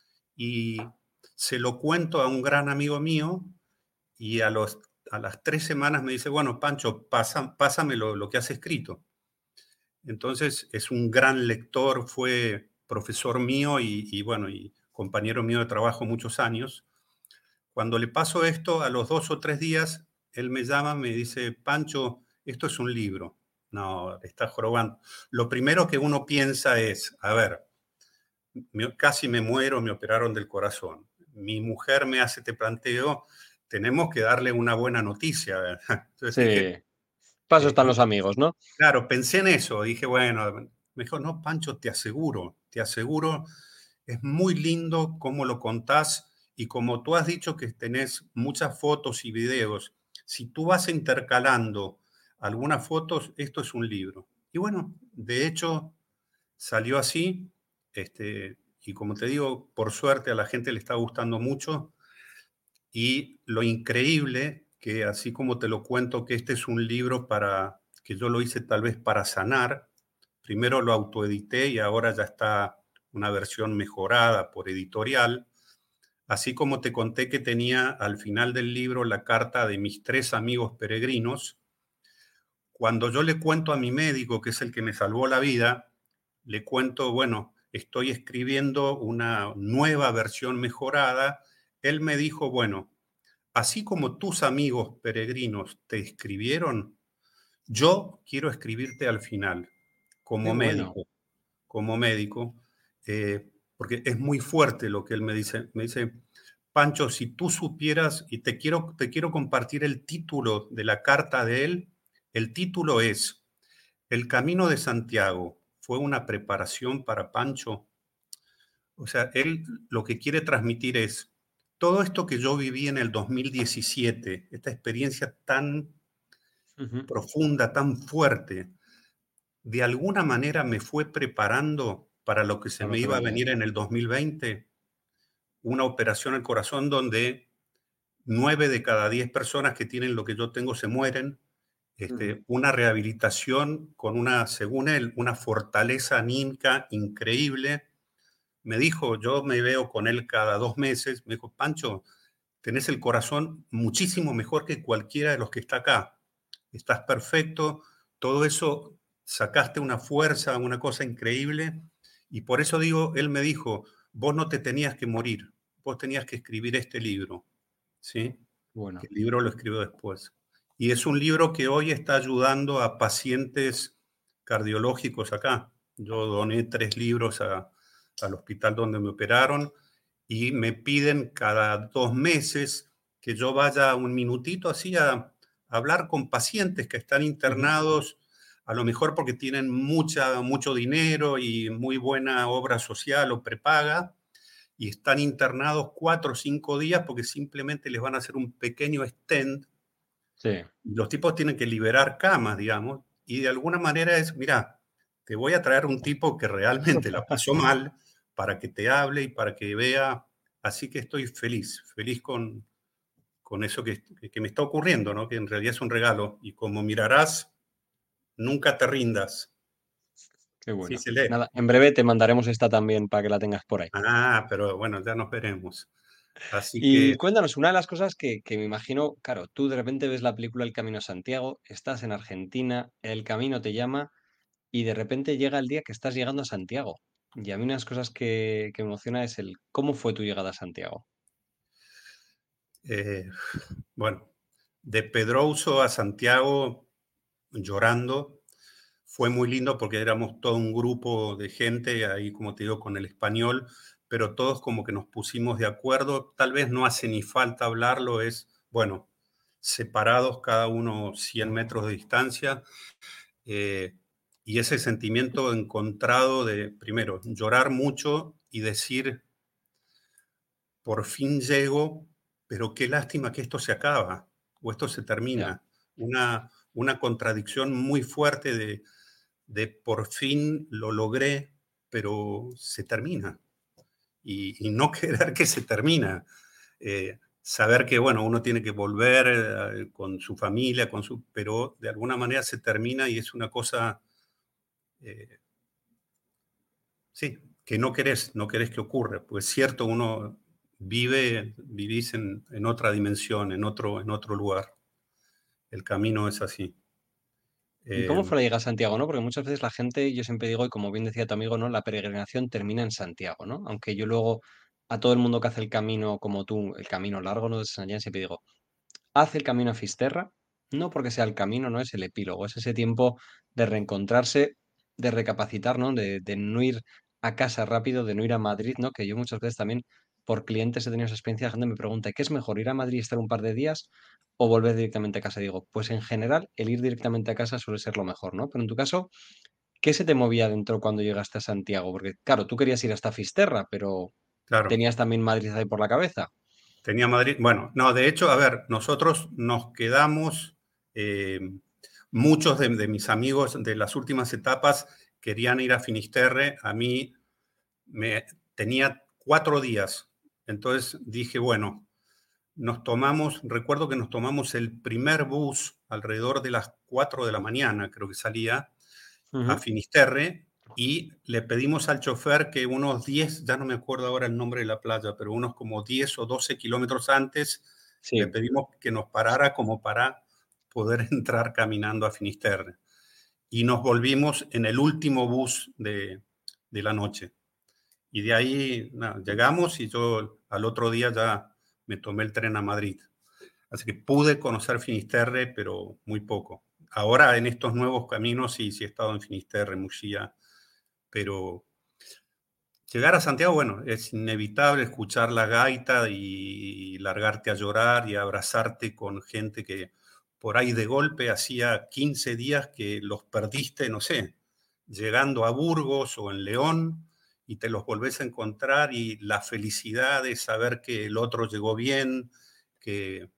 Y se lo cuento a un gran amigo mío y a, los, a las tres semanas me dice, bueno, Pancho, pasa, pásame lo, lo que has escrito. Entonces es un gran lector, fue profesor mío y, y, bueno, y compañero mío de trabajo muchos años. Cuando le paso esto, a los dos o tres días, él me llama, me dice, Pancho, esto es un libro. No, está jorobando. Lo primero que uno piensa es, a ver, me, casi me muero, me operaron del corazón. Mi mujer me hace este planteo, tenemos que darle una buena noticia. ¿Verdad? Entonces dije, Sí. paso Eh, están los amigos, ¿no? claro, pensé en eso, dije, bueno, me dijo, no, Pancho, te aseguro, te aseguro, es muy lindo cómo lo contás y como tú has dicho que tenés muchas fotos y videos, si tú vas intercalando algunas fotos, esto es un libro. Y bueno, de hecho, salió así, este, y como te digo, por suerte a la gente le está gustando mucho y lo increíble que así como te lo cuento que este es un libro para que yo lo hice tal vez para sanar, primero lo autoedité y ahora ya está una versión mejorada por editorial, así como te conté que tenía al final del libro la carta de mis tres amigos peregrinos, cuando yo le cuento a mi médico, que es el que me salvó la vida, le cuento, bueno, estoy escribiendo una nueva versión mejorada, él me dijo, bueno, así como tus amigos peregrinos te escribieron, yo quiero escribirte al final, Qué como bueno. médico, como médico, eh, porque es muy fuerte lo que él me dice. Me dice, Pancho, si tú supieras, y te quiero, te quiero compartir el título de la carta de él, el título es, El Camino de Santiago fue una preparación para Pancho. O sea, él lo que quiere transmitir es todo esto que yo viví en el dos mil diecisiete, esta experiencia tan Ujú. profunda, tan fuerte, de alguna manera me fue preparando para lo que se Para lo me que iba a venía. venir en el dos mil veinte, una operación al corazón donde nueve de cada diez personas que tienen lo que yo tengo se mueren, Ujú. este, una rehabilitación con una, según él, una fortaleza anímica increíble. Me dijo, yo me veo con él cada dos meses, me dijo, Pancho, tenés el corazón muchísimo mejor que cualquiera de los que está acá. Estás perfecto, todo eso sacaste una fuerza, una cosa increíble. Y por eso digo, él me dijo, vos no te tenías que morir, vos tenías que escribir este libro, ¿sí? Que Bueno. el libro lo escribió después. Y es un libro que hoy está ayudando a pacientes cardiológicos acá. Yo doné tres libros a, al hospital donde me operaron y me piden cada dos meses que yo vaya un minutito así a, a hablar con pacientes que están Ujú. internados, a lo mejor porque tienen mucha, mucho dinero y muy buena obra social o prepaga, y están internados cuatro o cinco días porque simplemente les van a hacer un pequeño stent. Sí. Los tipos tienen que liberar camas, digamos, y de alguna manera es, mira, te voy a traer un tipo que realmente la pasó mal para que te hable y para que vea. Así que estoy feliz, feliz con, con eso que, que me está ocurriendo, ¿no? Que en realidad es un regalo. Y como mirarás, nunca te rindas. Qué Sí bueno. se lee. Nada, en breve te mandaremos esta también para que la tengas por ahí. Ah, pero bueno, ya nos veremos. Así Y que cuéntanos, una de las cosas que, que me imagino, claro, tú de repente ves la película El Camino a Santiago, estás en Argentina, el camino te llama y de repente llega el día que estás llegando a Santiago. Y a mí una de las cosas que, que me emociona es el cómo fue tu llegada a Santiago. Eh, bueno, de Pedrouso a Santiago llorando. Fue muy lindo porque éramos todo un grupo de gente, ahí como te digo, con el español, pero todos como que nos pusimos de acuerdo. Tal vez no hace ni falta hablarlo, es, bueno, separados cada uno cien metros de distancia. eh, y ese sentimiento encontrado de, primero, llorar mucho y decir, por fin llego, pero qué lástima que esto se acaba o esto se Ya. termina. Una, una contradicción muy fuerte de, de por fin lo logré, pero se termina. Y, y no querer que se termina. Eh, saber que, bueno, uno tiene que volver eh, con su familia, con su, pero de alguna manera se termina y es una cosa, eh, sí, que no querés, no querés que ocurra. Pues es cierto, uno vive, vivís en, en otra dimensión, en otro, en otro lugar. El camino es así. ¿Y cómo Eh, fue la llegada a Santiago, no? Porque muchas veces la gente, yo siempre digo, y como bien decía tu amigo, ¿no? La peregrinación termina en Santiago, ¿no? Aunque yo luego a todo el mundo que hace el camino como tú, el camino largo, ¿no? De San Juan, siempre digo, haz el camino a Fisterra, no porque sea el camino, no es el epílogo, es ese tiempo de reencontrarse, de recapacitar, ¿no? De, de no ir a casa rápido, de no ir a Madrid, ¿no? Que yo muchas veces también, por clientes he tenido esa experiencia, la gente me pregunta, ¿qué es mejor, ir a Madrid y estar un par de días o volver directamente a casa? Digo, pues en general, el ir directamente a casa suele ser lo mejor, ¿no? Pero en tu caso, ¿qué se te movía dentro cuando llegaste a Santiago? Porque, claro, tú querías ir hasta Fisterra, pero Claro, tenías también Madrid ahí por la cabeza. tenía Madrid. Bueno, no, de hecho, a ver, nosotros nos quedamos, eh, muchos de, de mis amigos de las últimas etapas querían ir a Finisterre. A mí me tenía cuatro días. Entonces dije, bueno, nos tomamos, recuerdo que nos tomamos el primer bus alrededor de las cuatro de la mañana, creo que salía, a Ujú. Finisterre, y le pedimos al chofer que unos diez, ya no me acuerdo ahora el nombre de la playa, pero unos como diez o doce kilómetros antes, le Sí, pedimos que nos parara como para poder entrar caminando a Finisterre. Y nos volvimos en el último bus de, de la noche. Y de ahí nada, llegamos y yo al otro día ya me tomé el tren a Madrid. Así que pude conocer Finisterre, pero muy poco. Ahora en estos nuevos caminos sí, sí he estado en Finisterre, en Muxía, pero llegar a Santiago, bueno, es inevitable escuchar la gaita y largarte a llorar y abrazarte con gente que por ahí de golpe hacía quince días que los perdiste, no sé, llegando a Burgos o en León y te los volvés a encontrar y la felicidad de saber que el otro llegó bien, que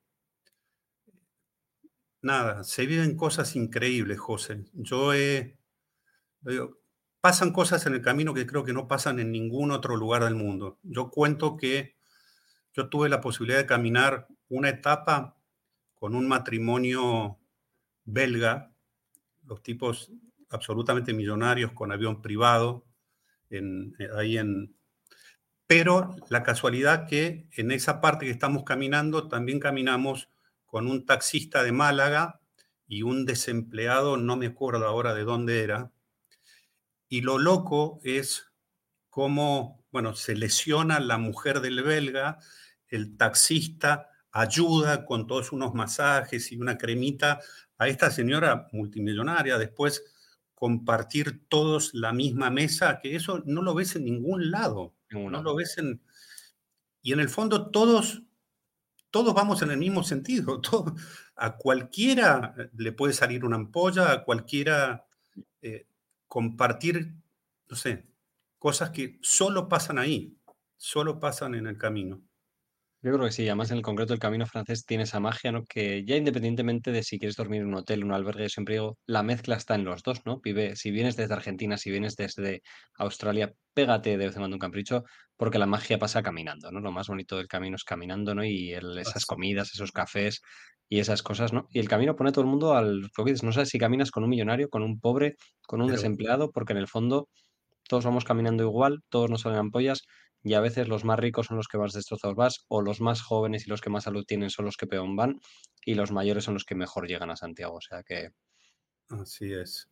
nada, se viven cosas increíbles, José. Yo he, digo, pasan cosas en el camino que creo que no pasan en ningún otro lugar del mundo. Yo cuento que yo tuve la posibilidad de caminar una etapa con un matrimonio belga, los tipos absolutamente millonarios con avión privado, en, ahí en... Pero la casualidad que en esa parte que estamos caminando también caminamos con un taxista de Málaga y un desempleado, no me acuerdo ahora de dónde era. Y lo loco es cómo, bueno, se lesiona la mujer del belga, el taxista ayuda con todos unos masajes y una cremita a esta señora multimillonaria. Después compartir todos la misma mesa, que eso no lo ves en ningún lado, ningún no lado. lo ves en... Y en el fondo todos, todos vamos en el mismo sentido. Todo, a cualquiera le puede salir una ampolla, a cualquiera eh, compartir, no sé, cosas que solo pasan ahí, solo pasan en el camino. Yo creo que sí, además en el concreto el camino francés tiene esa magia, ¿no? Que ya independientemente de si quieres dormir en un hotel, en un albergue, yo siempre digo, la mezcla está en los dos, ¿no? Vive, si vienes desde Argentina, si vienes desde Australia, pégate de vez en cuando un capricho, porque la magia pasa caminando, ¿no? Lo más bonito del camino es caminando, ¿no? Y el- esas Así, comidas, esos cafés y esas cosas, ¿no? Y el camino pone a todo el mundo al... lo que dices, no sabes si caminas con un millonario, con un pobre, con un pero desempleado, porque en el fondo todos vamos caminando igual, todos nos salen ampollas y a veces los más ricos son los que más destrozados vas, o los más jóvenes y los que más salud tienen son los que peor van, y los mayores son los que mejor llegan a Santiago. O sea que así es.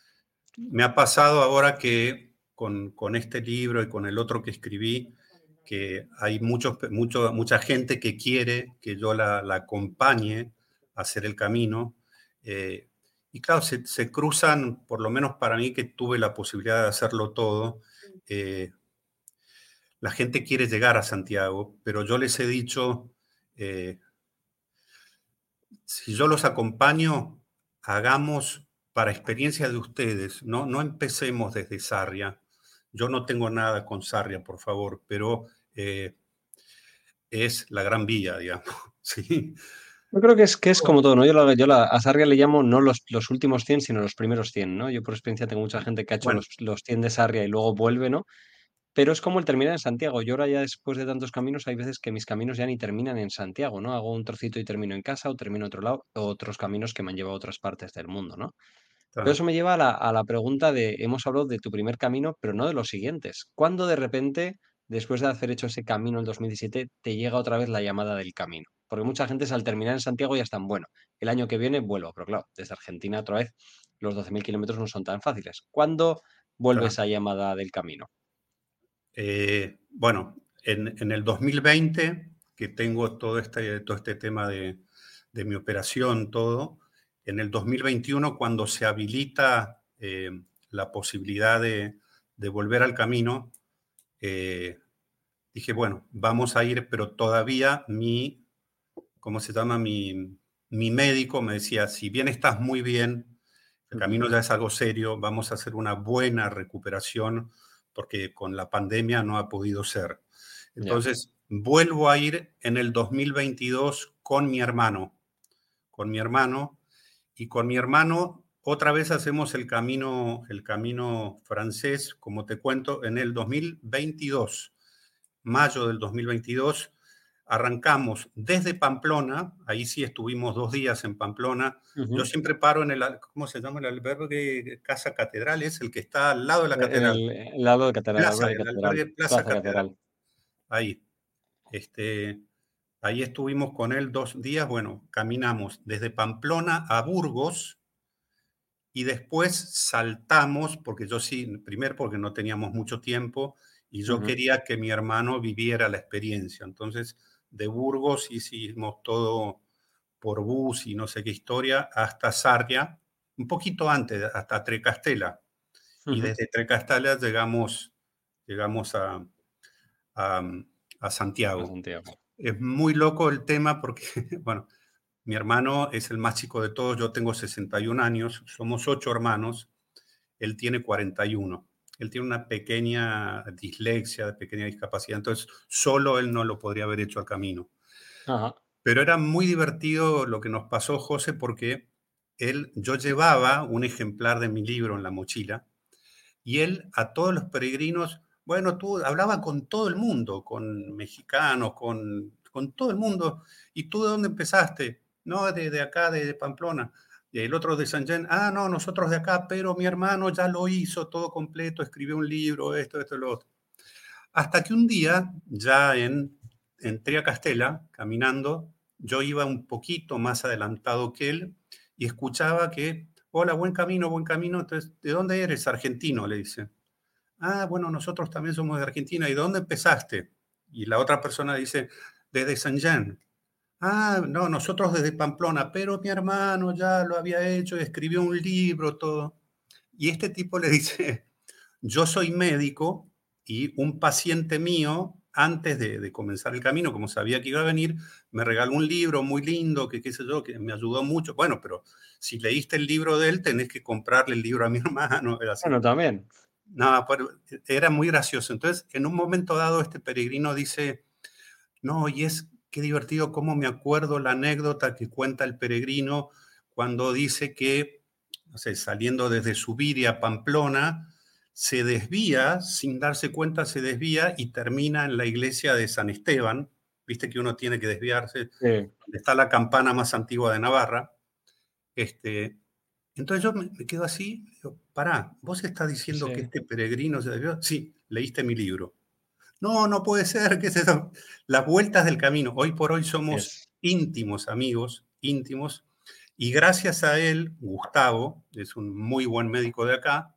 Me ha pasado ahora que con, con este libro y con el otro que escribí, que hay muchos, mucho, mucha gente que quiere que yo la, la acompañe a hacer el camino. Eh, y claro, se, se, cruzan, por lo menos para mí que tuve la posibilidad de hacerlo todo, eh, la gente quiere llegar a Santiago, pero yo les he dicho, eh, si yo los acompaño, hagamos para experiencia de ustedes, no, no empecemos desde Sarria. Yo no tengo nada con Sarria, por favor, pero eh, es la Gran Vía, digamos. ¿Sí? yo creo que es, que es como todo, ¿no? Yo, la, yo la, a Sarria le llamo no los, los últimos cien sino los primeros cien, ¿no? Yo por experiencia tengo mucha gente que ha hecho Bueno, los, los cien de Sarria y luego vuelve, ¿no? Pero es como el terminar en Santiago. Yo ahora ya después de tantos caminos, hay veces que mis caminos ya ni terminan en Santiago, ¿no? Hago un trocito y termino en casa o termino en otro lado, o otros caminos que me han llevado a otras partes del mundo, ¿no? Pero está, eso me lleva a la, a la pregunta de, hemos hablado de tu primer camino, pero no de los siguientes. ¿Cuándo de repente, después de haber hecho ese camino en dos mil diecisiete, te llega otra vez la llamada del camino? Porque mucha gente es al terminar en Santiago ya están, bueno, el año que viene vuelvo, pero claro, desde Argentina otra vez los doce mil kilómetros no son tan fáciles. ¿Cuándo vuelve está. esa llamada del camino? Eh, bueno, en, en, el dos mil veinte, que tengo todo este, todo este tema de, de mi operación, todo, en el dos mil veintiuno, cuando se habilita eh, la posibilidad de, de, volver al camino, eh, dije, bueno, vamos a ir, pero todavía mi, ¿cómo se llama? Mi, mi médico me decía, si bien estás muy bien, el Ujú. camino ya es algo serio, vamos a hacer una buena recuperación, porque con la pandemia no ha podido ser. Ya. Entonces, vuelvo a ir en el dos mil veintidós con mi hermano, con mi hermano, y con mi hermano otra vez hacemos el camino, el camino francés, como te cuento, en el dos mil veintidós, mayo del dos mil veintidós, arrancamos desde Pamplona, ahí sí estuvimos dos días en Pamplona. Yo Ujú. siempre paro en el, ¿cómo se llama el albergue? Casa Catedral, es el que está al lado de la E en catedral. el el lado de catedral, Plaza, albergue el catedral, albergue Plaza plaza Catedral, catedral. ahí. Este, ahí estuvimos con él dos días. Bueno, caminamos desde Pamplona a Burgos y después saltamos, porque yo sí, primero porque no teníamos mucho tiempo y yo Ujú. quería que mi hermano viviera la experiencia. Entonces, de Burgos hicimos todo por bus y no sé qué historia, hasta Sarria, un poquito antes, hasta Trecastela. Y Ujú. desde Trecastela llegamos, llegamos a, a, a A Santiago. Santiago. Es muy loco el tema porque, bueno, mi hermano es el más chico de todos, yo tengo sesenta y un años, somos ocho hermanos, él tiene cuarenta y uno. Él tiene una pequeña dislexia, pequeña discapacidad, entonces solo él no lo podría haber hecho al camino. Ajá. Pero era muy divertido lo que nos pasó, José, porque él, yo llevaba un ejemplar de mi libro en la mochila y él a todos los peregrinos, bueno, tú hablaba con todo el mundo, con mexicanos, con, con todo el mundo. ¿Y tú de dónde empezaste? No, de, de acá, de, de Pamplona. Y el otro de San Jean, ah, no, nosotros de acá, pero mi hermano ya lo hizo todo completo, escribió un libro, esto, esto, lo otro. Hasta que un día, ya en, en Triacastela, caminando, yo iba un poquito más adelantado que él y escuchaba que, hola, buen camino, buen camino. Entonces, ¿de dónde eres? Argentino, le dice. Ah, bueno, nosotros también somos de Argentina. ¿Y de dónde empezaste? Y la otra persona dice, desde San Jean. Ah, no, nosotros desde Pamplona, pero mi hermano ya lo había hecho, escribió un libro, todo. Y este tipo le dice, yo soy médico y un paciente mío, antes de, de, comenzar el camino, como sabía que iba a venir, me regaló un libro muy lindo, que qué sé yo, que me ayudó mucho. Bueno, pero si leíste el libro de él, tenés que comprarle el libro a mi hermano. Era así. Bueno, también. No, pero era muy gracioso. Entonces, en un momento dado, este peregrino dice, no, y es qué divertido cómo me acuerdo la anécdota que cuenta el peregrino cuando dice que, no sé, saliendo desde Subiria a Pamplona, se desvía, sin darse cuenta se desvía y termina en la iglesia de San Esteban. Viste que uno tiene que desviarse, Sí, donde está la campana más antigua de Navarra. Este, entonces yo me, me quedo así, digo, pará, ¿vos estás diciendo que sí. este peregrino se desvió? Sí, leíste mi libro. No, no puede ser, ¿qué es eso? Las vueltas del camino. Hoy por hoy somos Es íntimos amigos, íntimos, y gracias a él, Gustavo, es un muy buen médico de acá,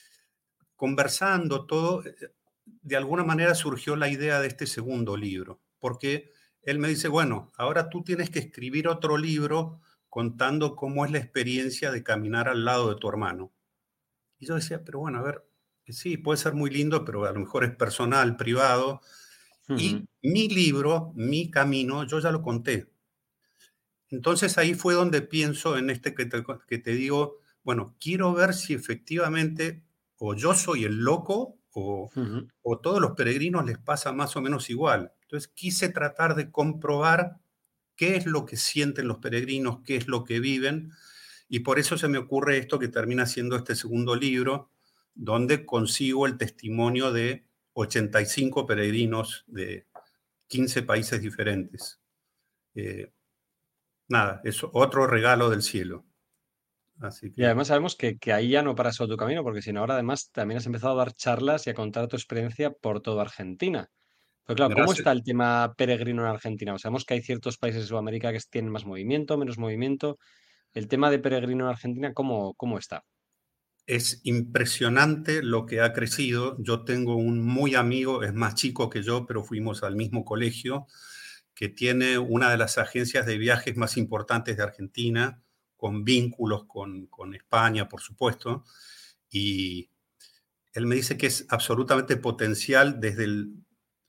conversando todo, eh, de alguna manera surgió la idea de este segundo libro, porque él me dice, bueno, ahora tú tienes que escribir otro libro contando cómo es la experiencia de caminar al lado de tu hermano. Y yo decía, pero bueno, a ver, sí, puede ser muy lindo, pero a lo mejor es personal, privado. Ujú. Y mi libro, mi camino, yo ya lo conté. Entonces ahí fue donde pienso en este que te, que te digo, bueno, quiero ver si efectivamente o yo soy el loco o, Ujú. o todos los peregrinos les pasa más o menos igual. Entonces quise tratar de comprobar qué es lo que sienten los peregrinos, qué es lo que viven, y por eso se me ocurre esto que termina siendo este segundo libro, donde consigo el testimonio de ochenta y cinco peregrinos de quince países diferentes. Eh, nada, es otro regalo del cielo. Así Y que, además sabemos que que ahí ya no paras solo tu camino, porque si no ahora además también has empezado a dar charlas y a contar tu experiencia por toda Argentina. Pero claro, ¿cómo gracias. está el tema peregrino en Argentina? O sabemos que hay ciertos países de Sudamérica que tienen más movimiento, menos movimiento. El tema de peregrino en Argentina, ¿cómo, cómo está? Es impresionante lo que ha crecido. Yo tengo un muy amigo, es más chico que yo, pero fuimos al mismo colegio, que tiene una de las agencias de viajes más importantes de Argentina, con vínculos con, con España, por supuesto. Y él me dice que es absolutamente potencial desde el...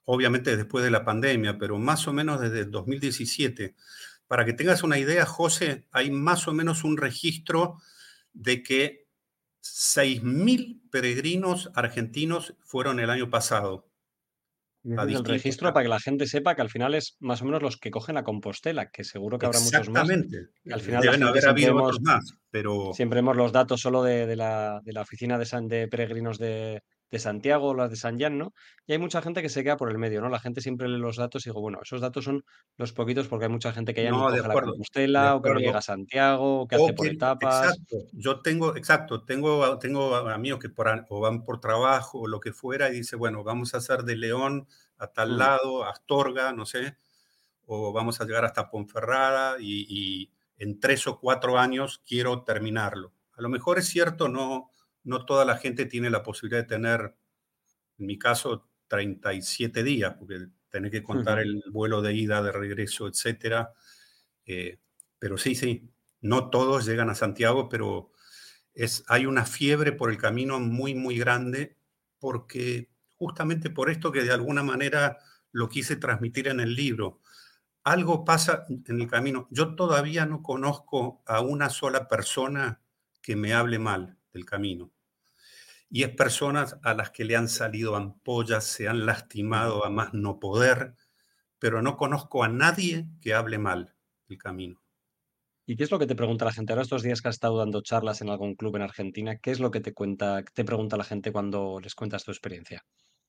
obviamente después de la pandemia, pero más o menos desde el dos mil diecisiete. Para que tengas una idea, José, hay más o menos un registro de que seis mil peregrinos argentinos fueron el año pasado Y a ese es el distintos... registro para que la gente sepa que al final es más o menos los que cogen a Compostela, que seguro que habrá muchos más. Exactamente. Que al final la Deben gente haber siempre habido otros vemos, más, pero siempre vemos los datos solo de, de la, de la oficina de, San, de peregrinos de, de Santiago, las de San Jan, ¿no? Y hay mucha gente que se queda por el medio, ¿no? La gente siempre lee los datos y digo, bueno, esos datos son los poquitos porque hay mucha gente que ya ni no, de coge la acuerdo, de Compostela o que no llega a acuerdo. Santiago o que hace O por que, etapas. exacto, yo tengo, exacto, tengo, tengo amigos que por, a- o van por trabajo o lo que fuera y dice, bueno, vamos a hacer de León a tal Mm. lado, a Astorga, no sé, o vamos a llegar hasta Ponferrada y, y en tres o cuatro años quiero terminarlo. A lo mejor es cierto, no, no toda la gente tiene la posibilidad de tener, en mi caso, treinta y siete días, porque tenés que contar el vuelo de ida, de regreso, etcétera. Eh, pero sí, sí, no todos llegan a Santiago, pero es, hay una fiebre por el camino muy, muy grande, porque justamente por esto que de alguna manera lo quise transmitir en el libro. Algo pasa en el camino. Yo todavía no conozco a una sola persona que me hable mal del camino. Y es personas a las que le han salido ampollas, se han Ujú. lastimado a más no poder, pero no conozco a nadie que hable mal del camino. ¿Y qué es lo que te pregunta la gente? Ahora estos días que has estado dando charlas en algún club en Argentina, ¿qué es lo que te cuenta, te pregunta la gente cuando les cuentas tu experiencia?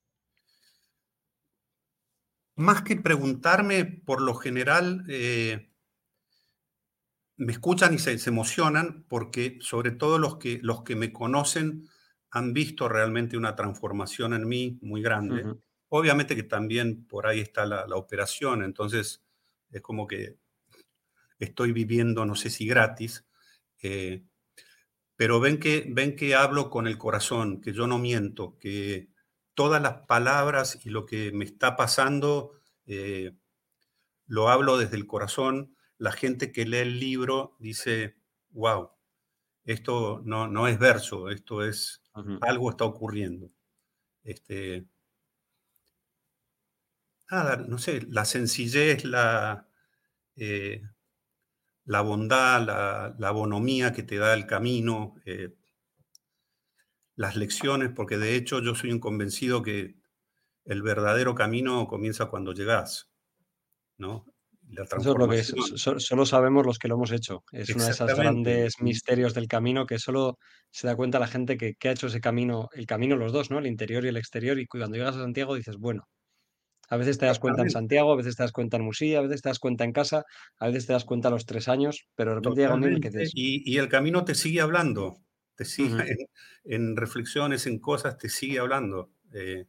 Más que preguntarme, por lo general, eh, me escuchan y se, se emocionan porque sobre todo los que, los que me conocen han visto realmente una transformación en mí muy grande. Ujú. Obviamente que también por ahí está la, la operación, entonces es como que estoy viviendo, no sé si gratis, eh, pero ven que, ven que hablo con el corazón, que yo no miento, que todas las palabras y lo que me está pasando eh, lo hablo desde el corazón. La gente que lee el libro dice, wow, esto no, no es verso, esto es, Ujú. algo está ocurriendo. Este, nada, no sé, la sencillez, la, eh, la bondad, la, la bonomía que te da el camino, eh, las lecciones, porque de hecho yo soy un convencido que el verdadero camino comienza cuando llegas, ¿no? La Eso es lo que es, transformación. so- solo sabemos los que lo hemos hecho. Es uno de esos Exactamente. grandes Y, misterios del camino que solo se da cuenta la gente que, que ha hecho ese camino, el camino los dos, ¿no? El interior y el exterior. Y cuando llegas a Santiago dices, bueno, a veces te das cuenta en exactamente, Santiago, a veces te das cuenta en Musilla, a veces te das cuenta en casa, a veces te das cuenta a los tres años, pero de repente llega un día en el que totalmente. dices, Y, y el camino te sigue hablando, te sigue "Ujú". en, en reflexiones, en cosas, te sigue hablando. Eh,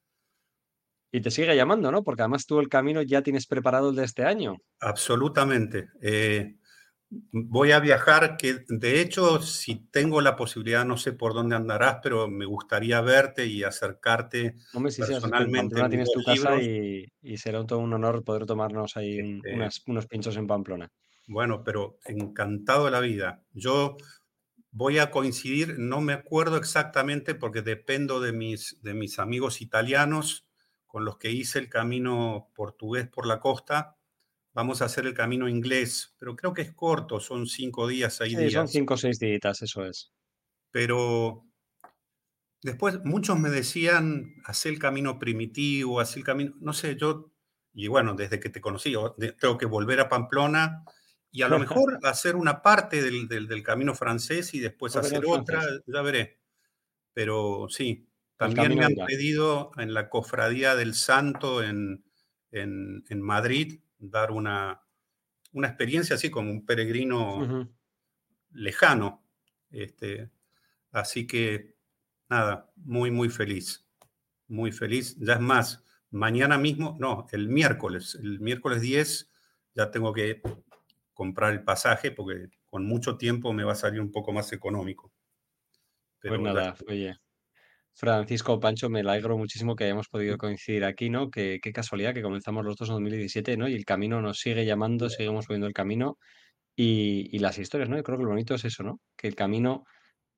Y te sigue llamando, ¿no? Porque además tú el camino ya tienes preparado el de este año. absolutamente. Eh, voy a viajar, que de hecho, si tengo la posibilidad, no sé por dónde andarás, pero me gustaría verte y acercarte Hombre, sí, sí, así es que en personalmente Pamplona mis tienes dos tu casa libros. y, y será un, todo un honor poder tomarnos ahí un- Este, unas, unos pinchos en Pamplona. bueno, pero encantado de la vida. Yo voy a coincidir, no me acuerdo exactamente porque dependo de mis, de mis amigos italianos con los que hice el camino portugués por la costa. Vamos a hacer el camino inglés, pero creo que es corto, son cinco días, seis Sí, son días. cinco o seis días, eso es. Pero después muchos me decían, haz el camino primitivo, haz el camino, no sé, yo, y bueno, desde que te conocí, yo de- tengo que volver a Pamplona y a lo mejor hacer una parte del, del- del camino francés y después Volver hacer al otra, francés. ya veré. Pero sí, El también me camino han dirá. pedido en la Cofradía del Santo en, en, en Madrid dar una, una experiencia así como un peregrino Ujú. lejano. Este, así que nada, muy, muy feliz, muy feliz. Ya es más, mañana mismo, no, el miércoles, el miércoles diez ya tengo que comprar el pasaje porque con mucho tiempo me va a salir un poco más económico. Pues Pero ya nada, estoy. oye, Francisco Pancho, me alegro muchísimo que hayamos podido coincidir aquí, ¿no? Qué, qué casualidad que comenzamos los dos en dos mil diecisiete, ¿no? Y el camino nos sigue llamando, seguimos viendo el camino y, y las historias, ¿no? Yo creo que lo bonito es eso, ¿no? Que el camino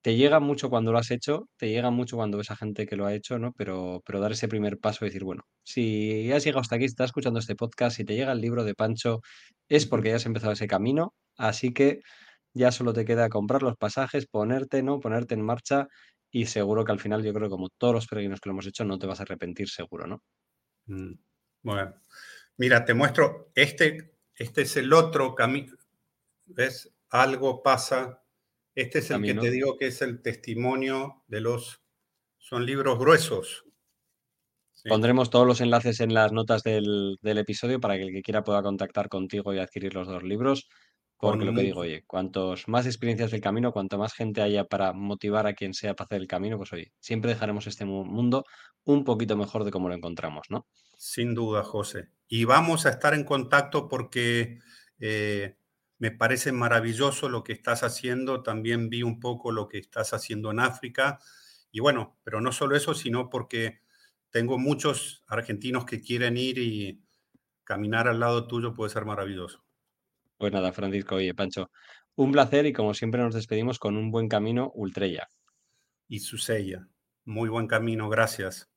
te llega mucho cuando lo has hecho, te llega mucho cuando ves a gente que lo ha hecho, ¿no? Pero, pero dar ese primer paso y decir, bueno, si has llegado hasta aquí, si estás escuchando este podcast, si te llega el libro de Pancho, es porque ya has empezado ese camino, así que ya solo te queda comprar los pasajes, ponerte, ¿no? Ponerte en marcha y seguro que al final, yo creo que como todos los peregrinos que lo hemos hecho, no te vas a arrepentir seguro, ¿no? Mm, Bueno, mira, te muestro, este, este es el otro camino, ¿ves? Algo pasa. Este es el que te Camino. digo que es el testimonio de los, son libros gruesos, ¿sí? Pondremos todos los enlaces en las notas del, del episodio para que el que quiera pueda contactar contigo y adquirir los dos libros, Con porque lo que digo, mucho, oye, cuantos más experiencias del camino, cuanto más gente haya para motivar a quien sea para hacer el camino, pues oye, siempre dejaremos este mu- mundo un poquito mejor de como lo encontramos, ¿no? sin duda, José. Y vamos a estar en contacto porque eh, me parece maravilloso lo que estás haciendo. También vi un poco lo que estás haciendo en África. Y bueno, pero no solo eso, sino porque tengo muchos argentinos que quieren ir y caminar al lado tuyo puede ser maravilloso. Pues nada, Francisco, oye, Pancho, un placer y como siempre nos despedimos con un buen camino ultrella. Y Susella, muy buen camino, gracias.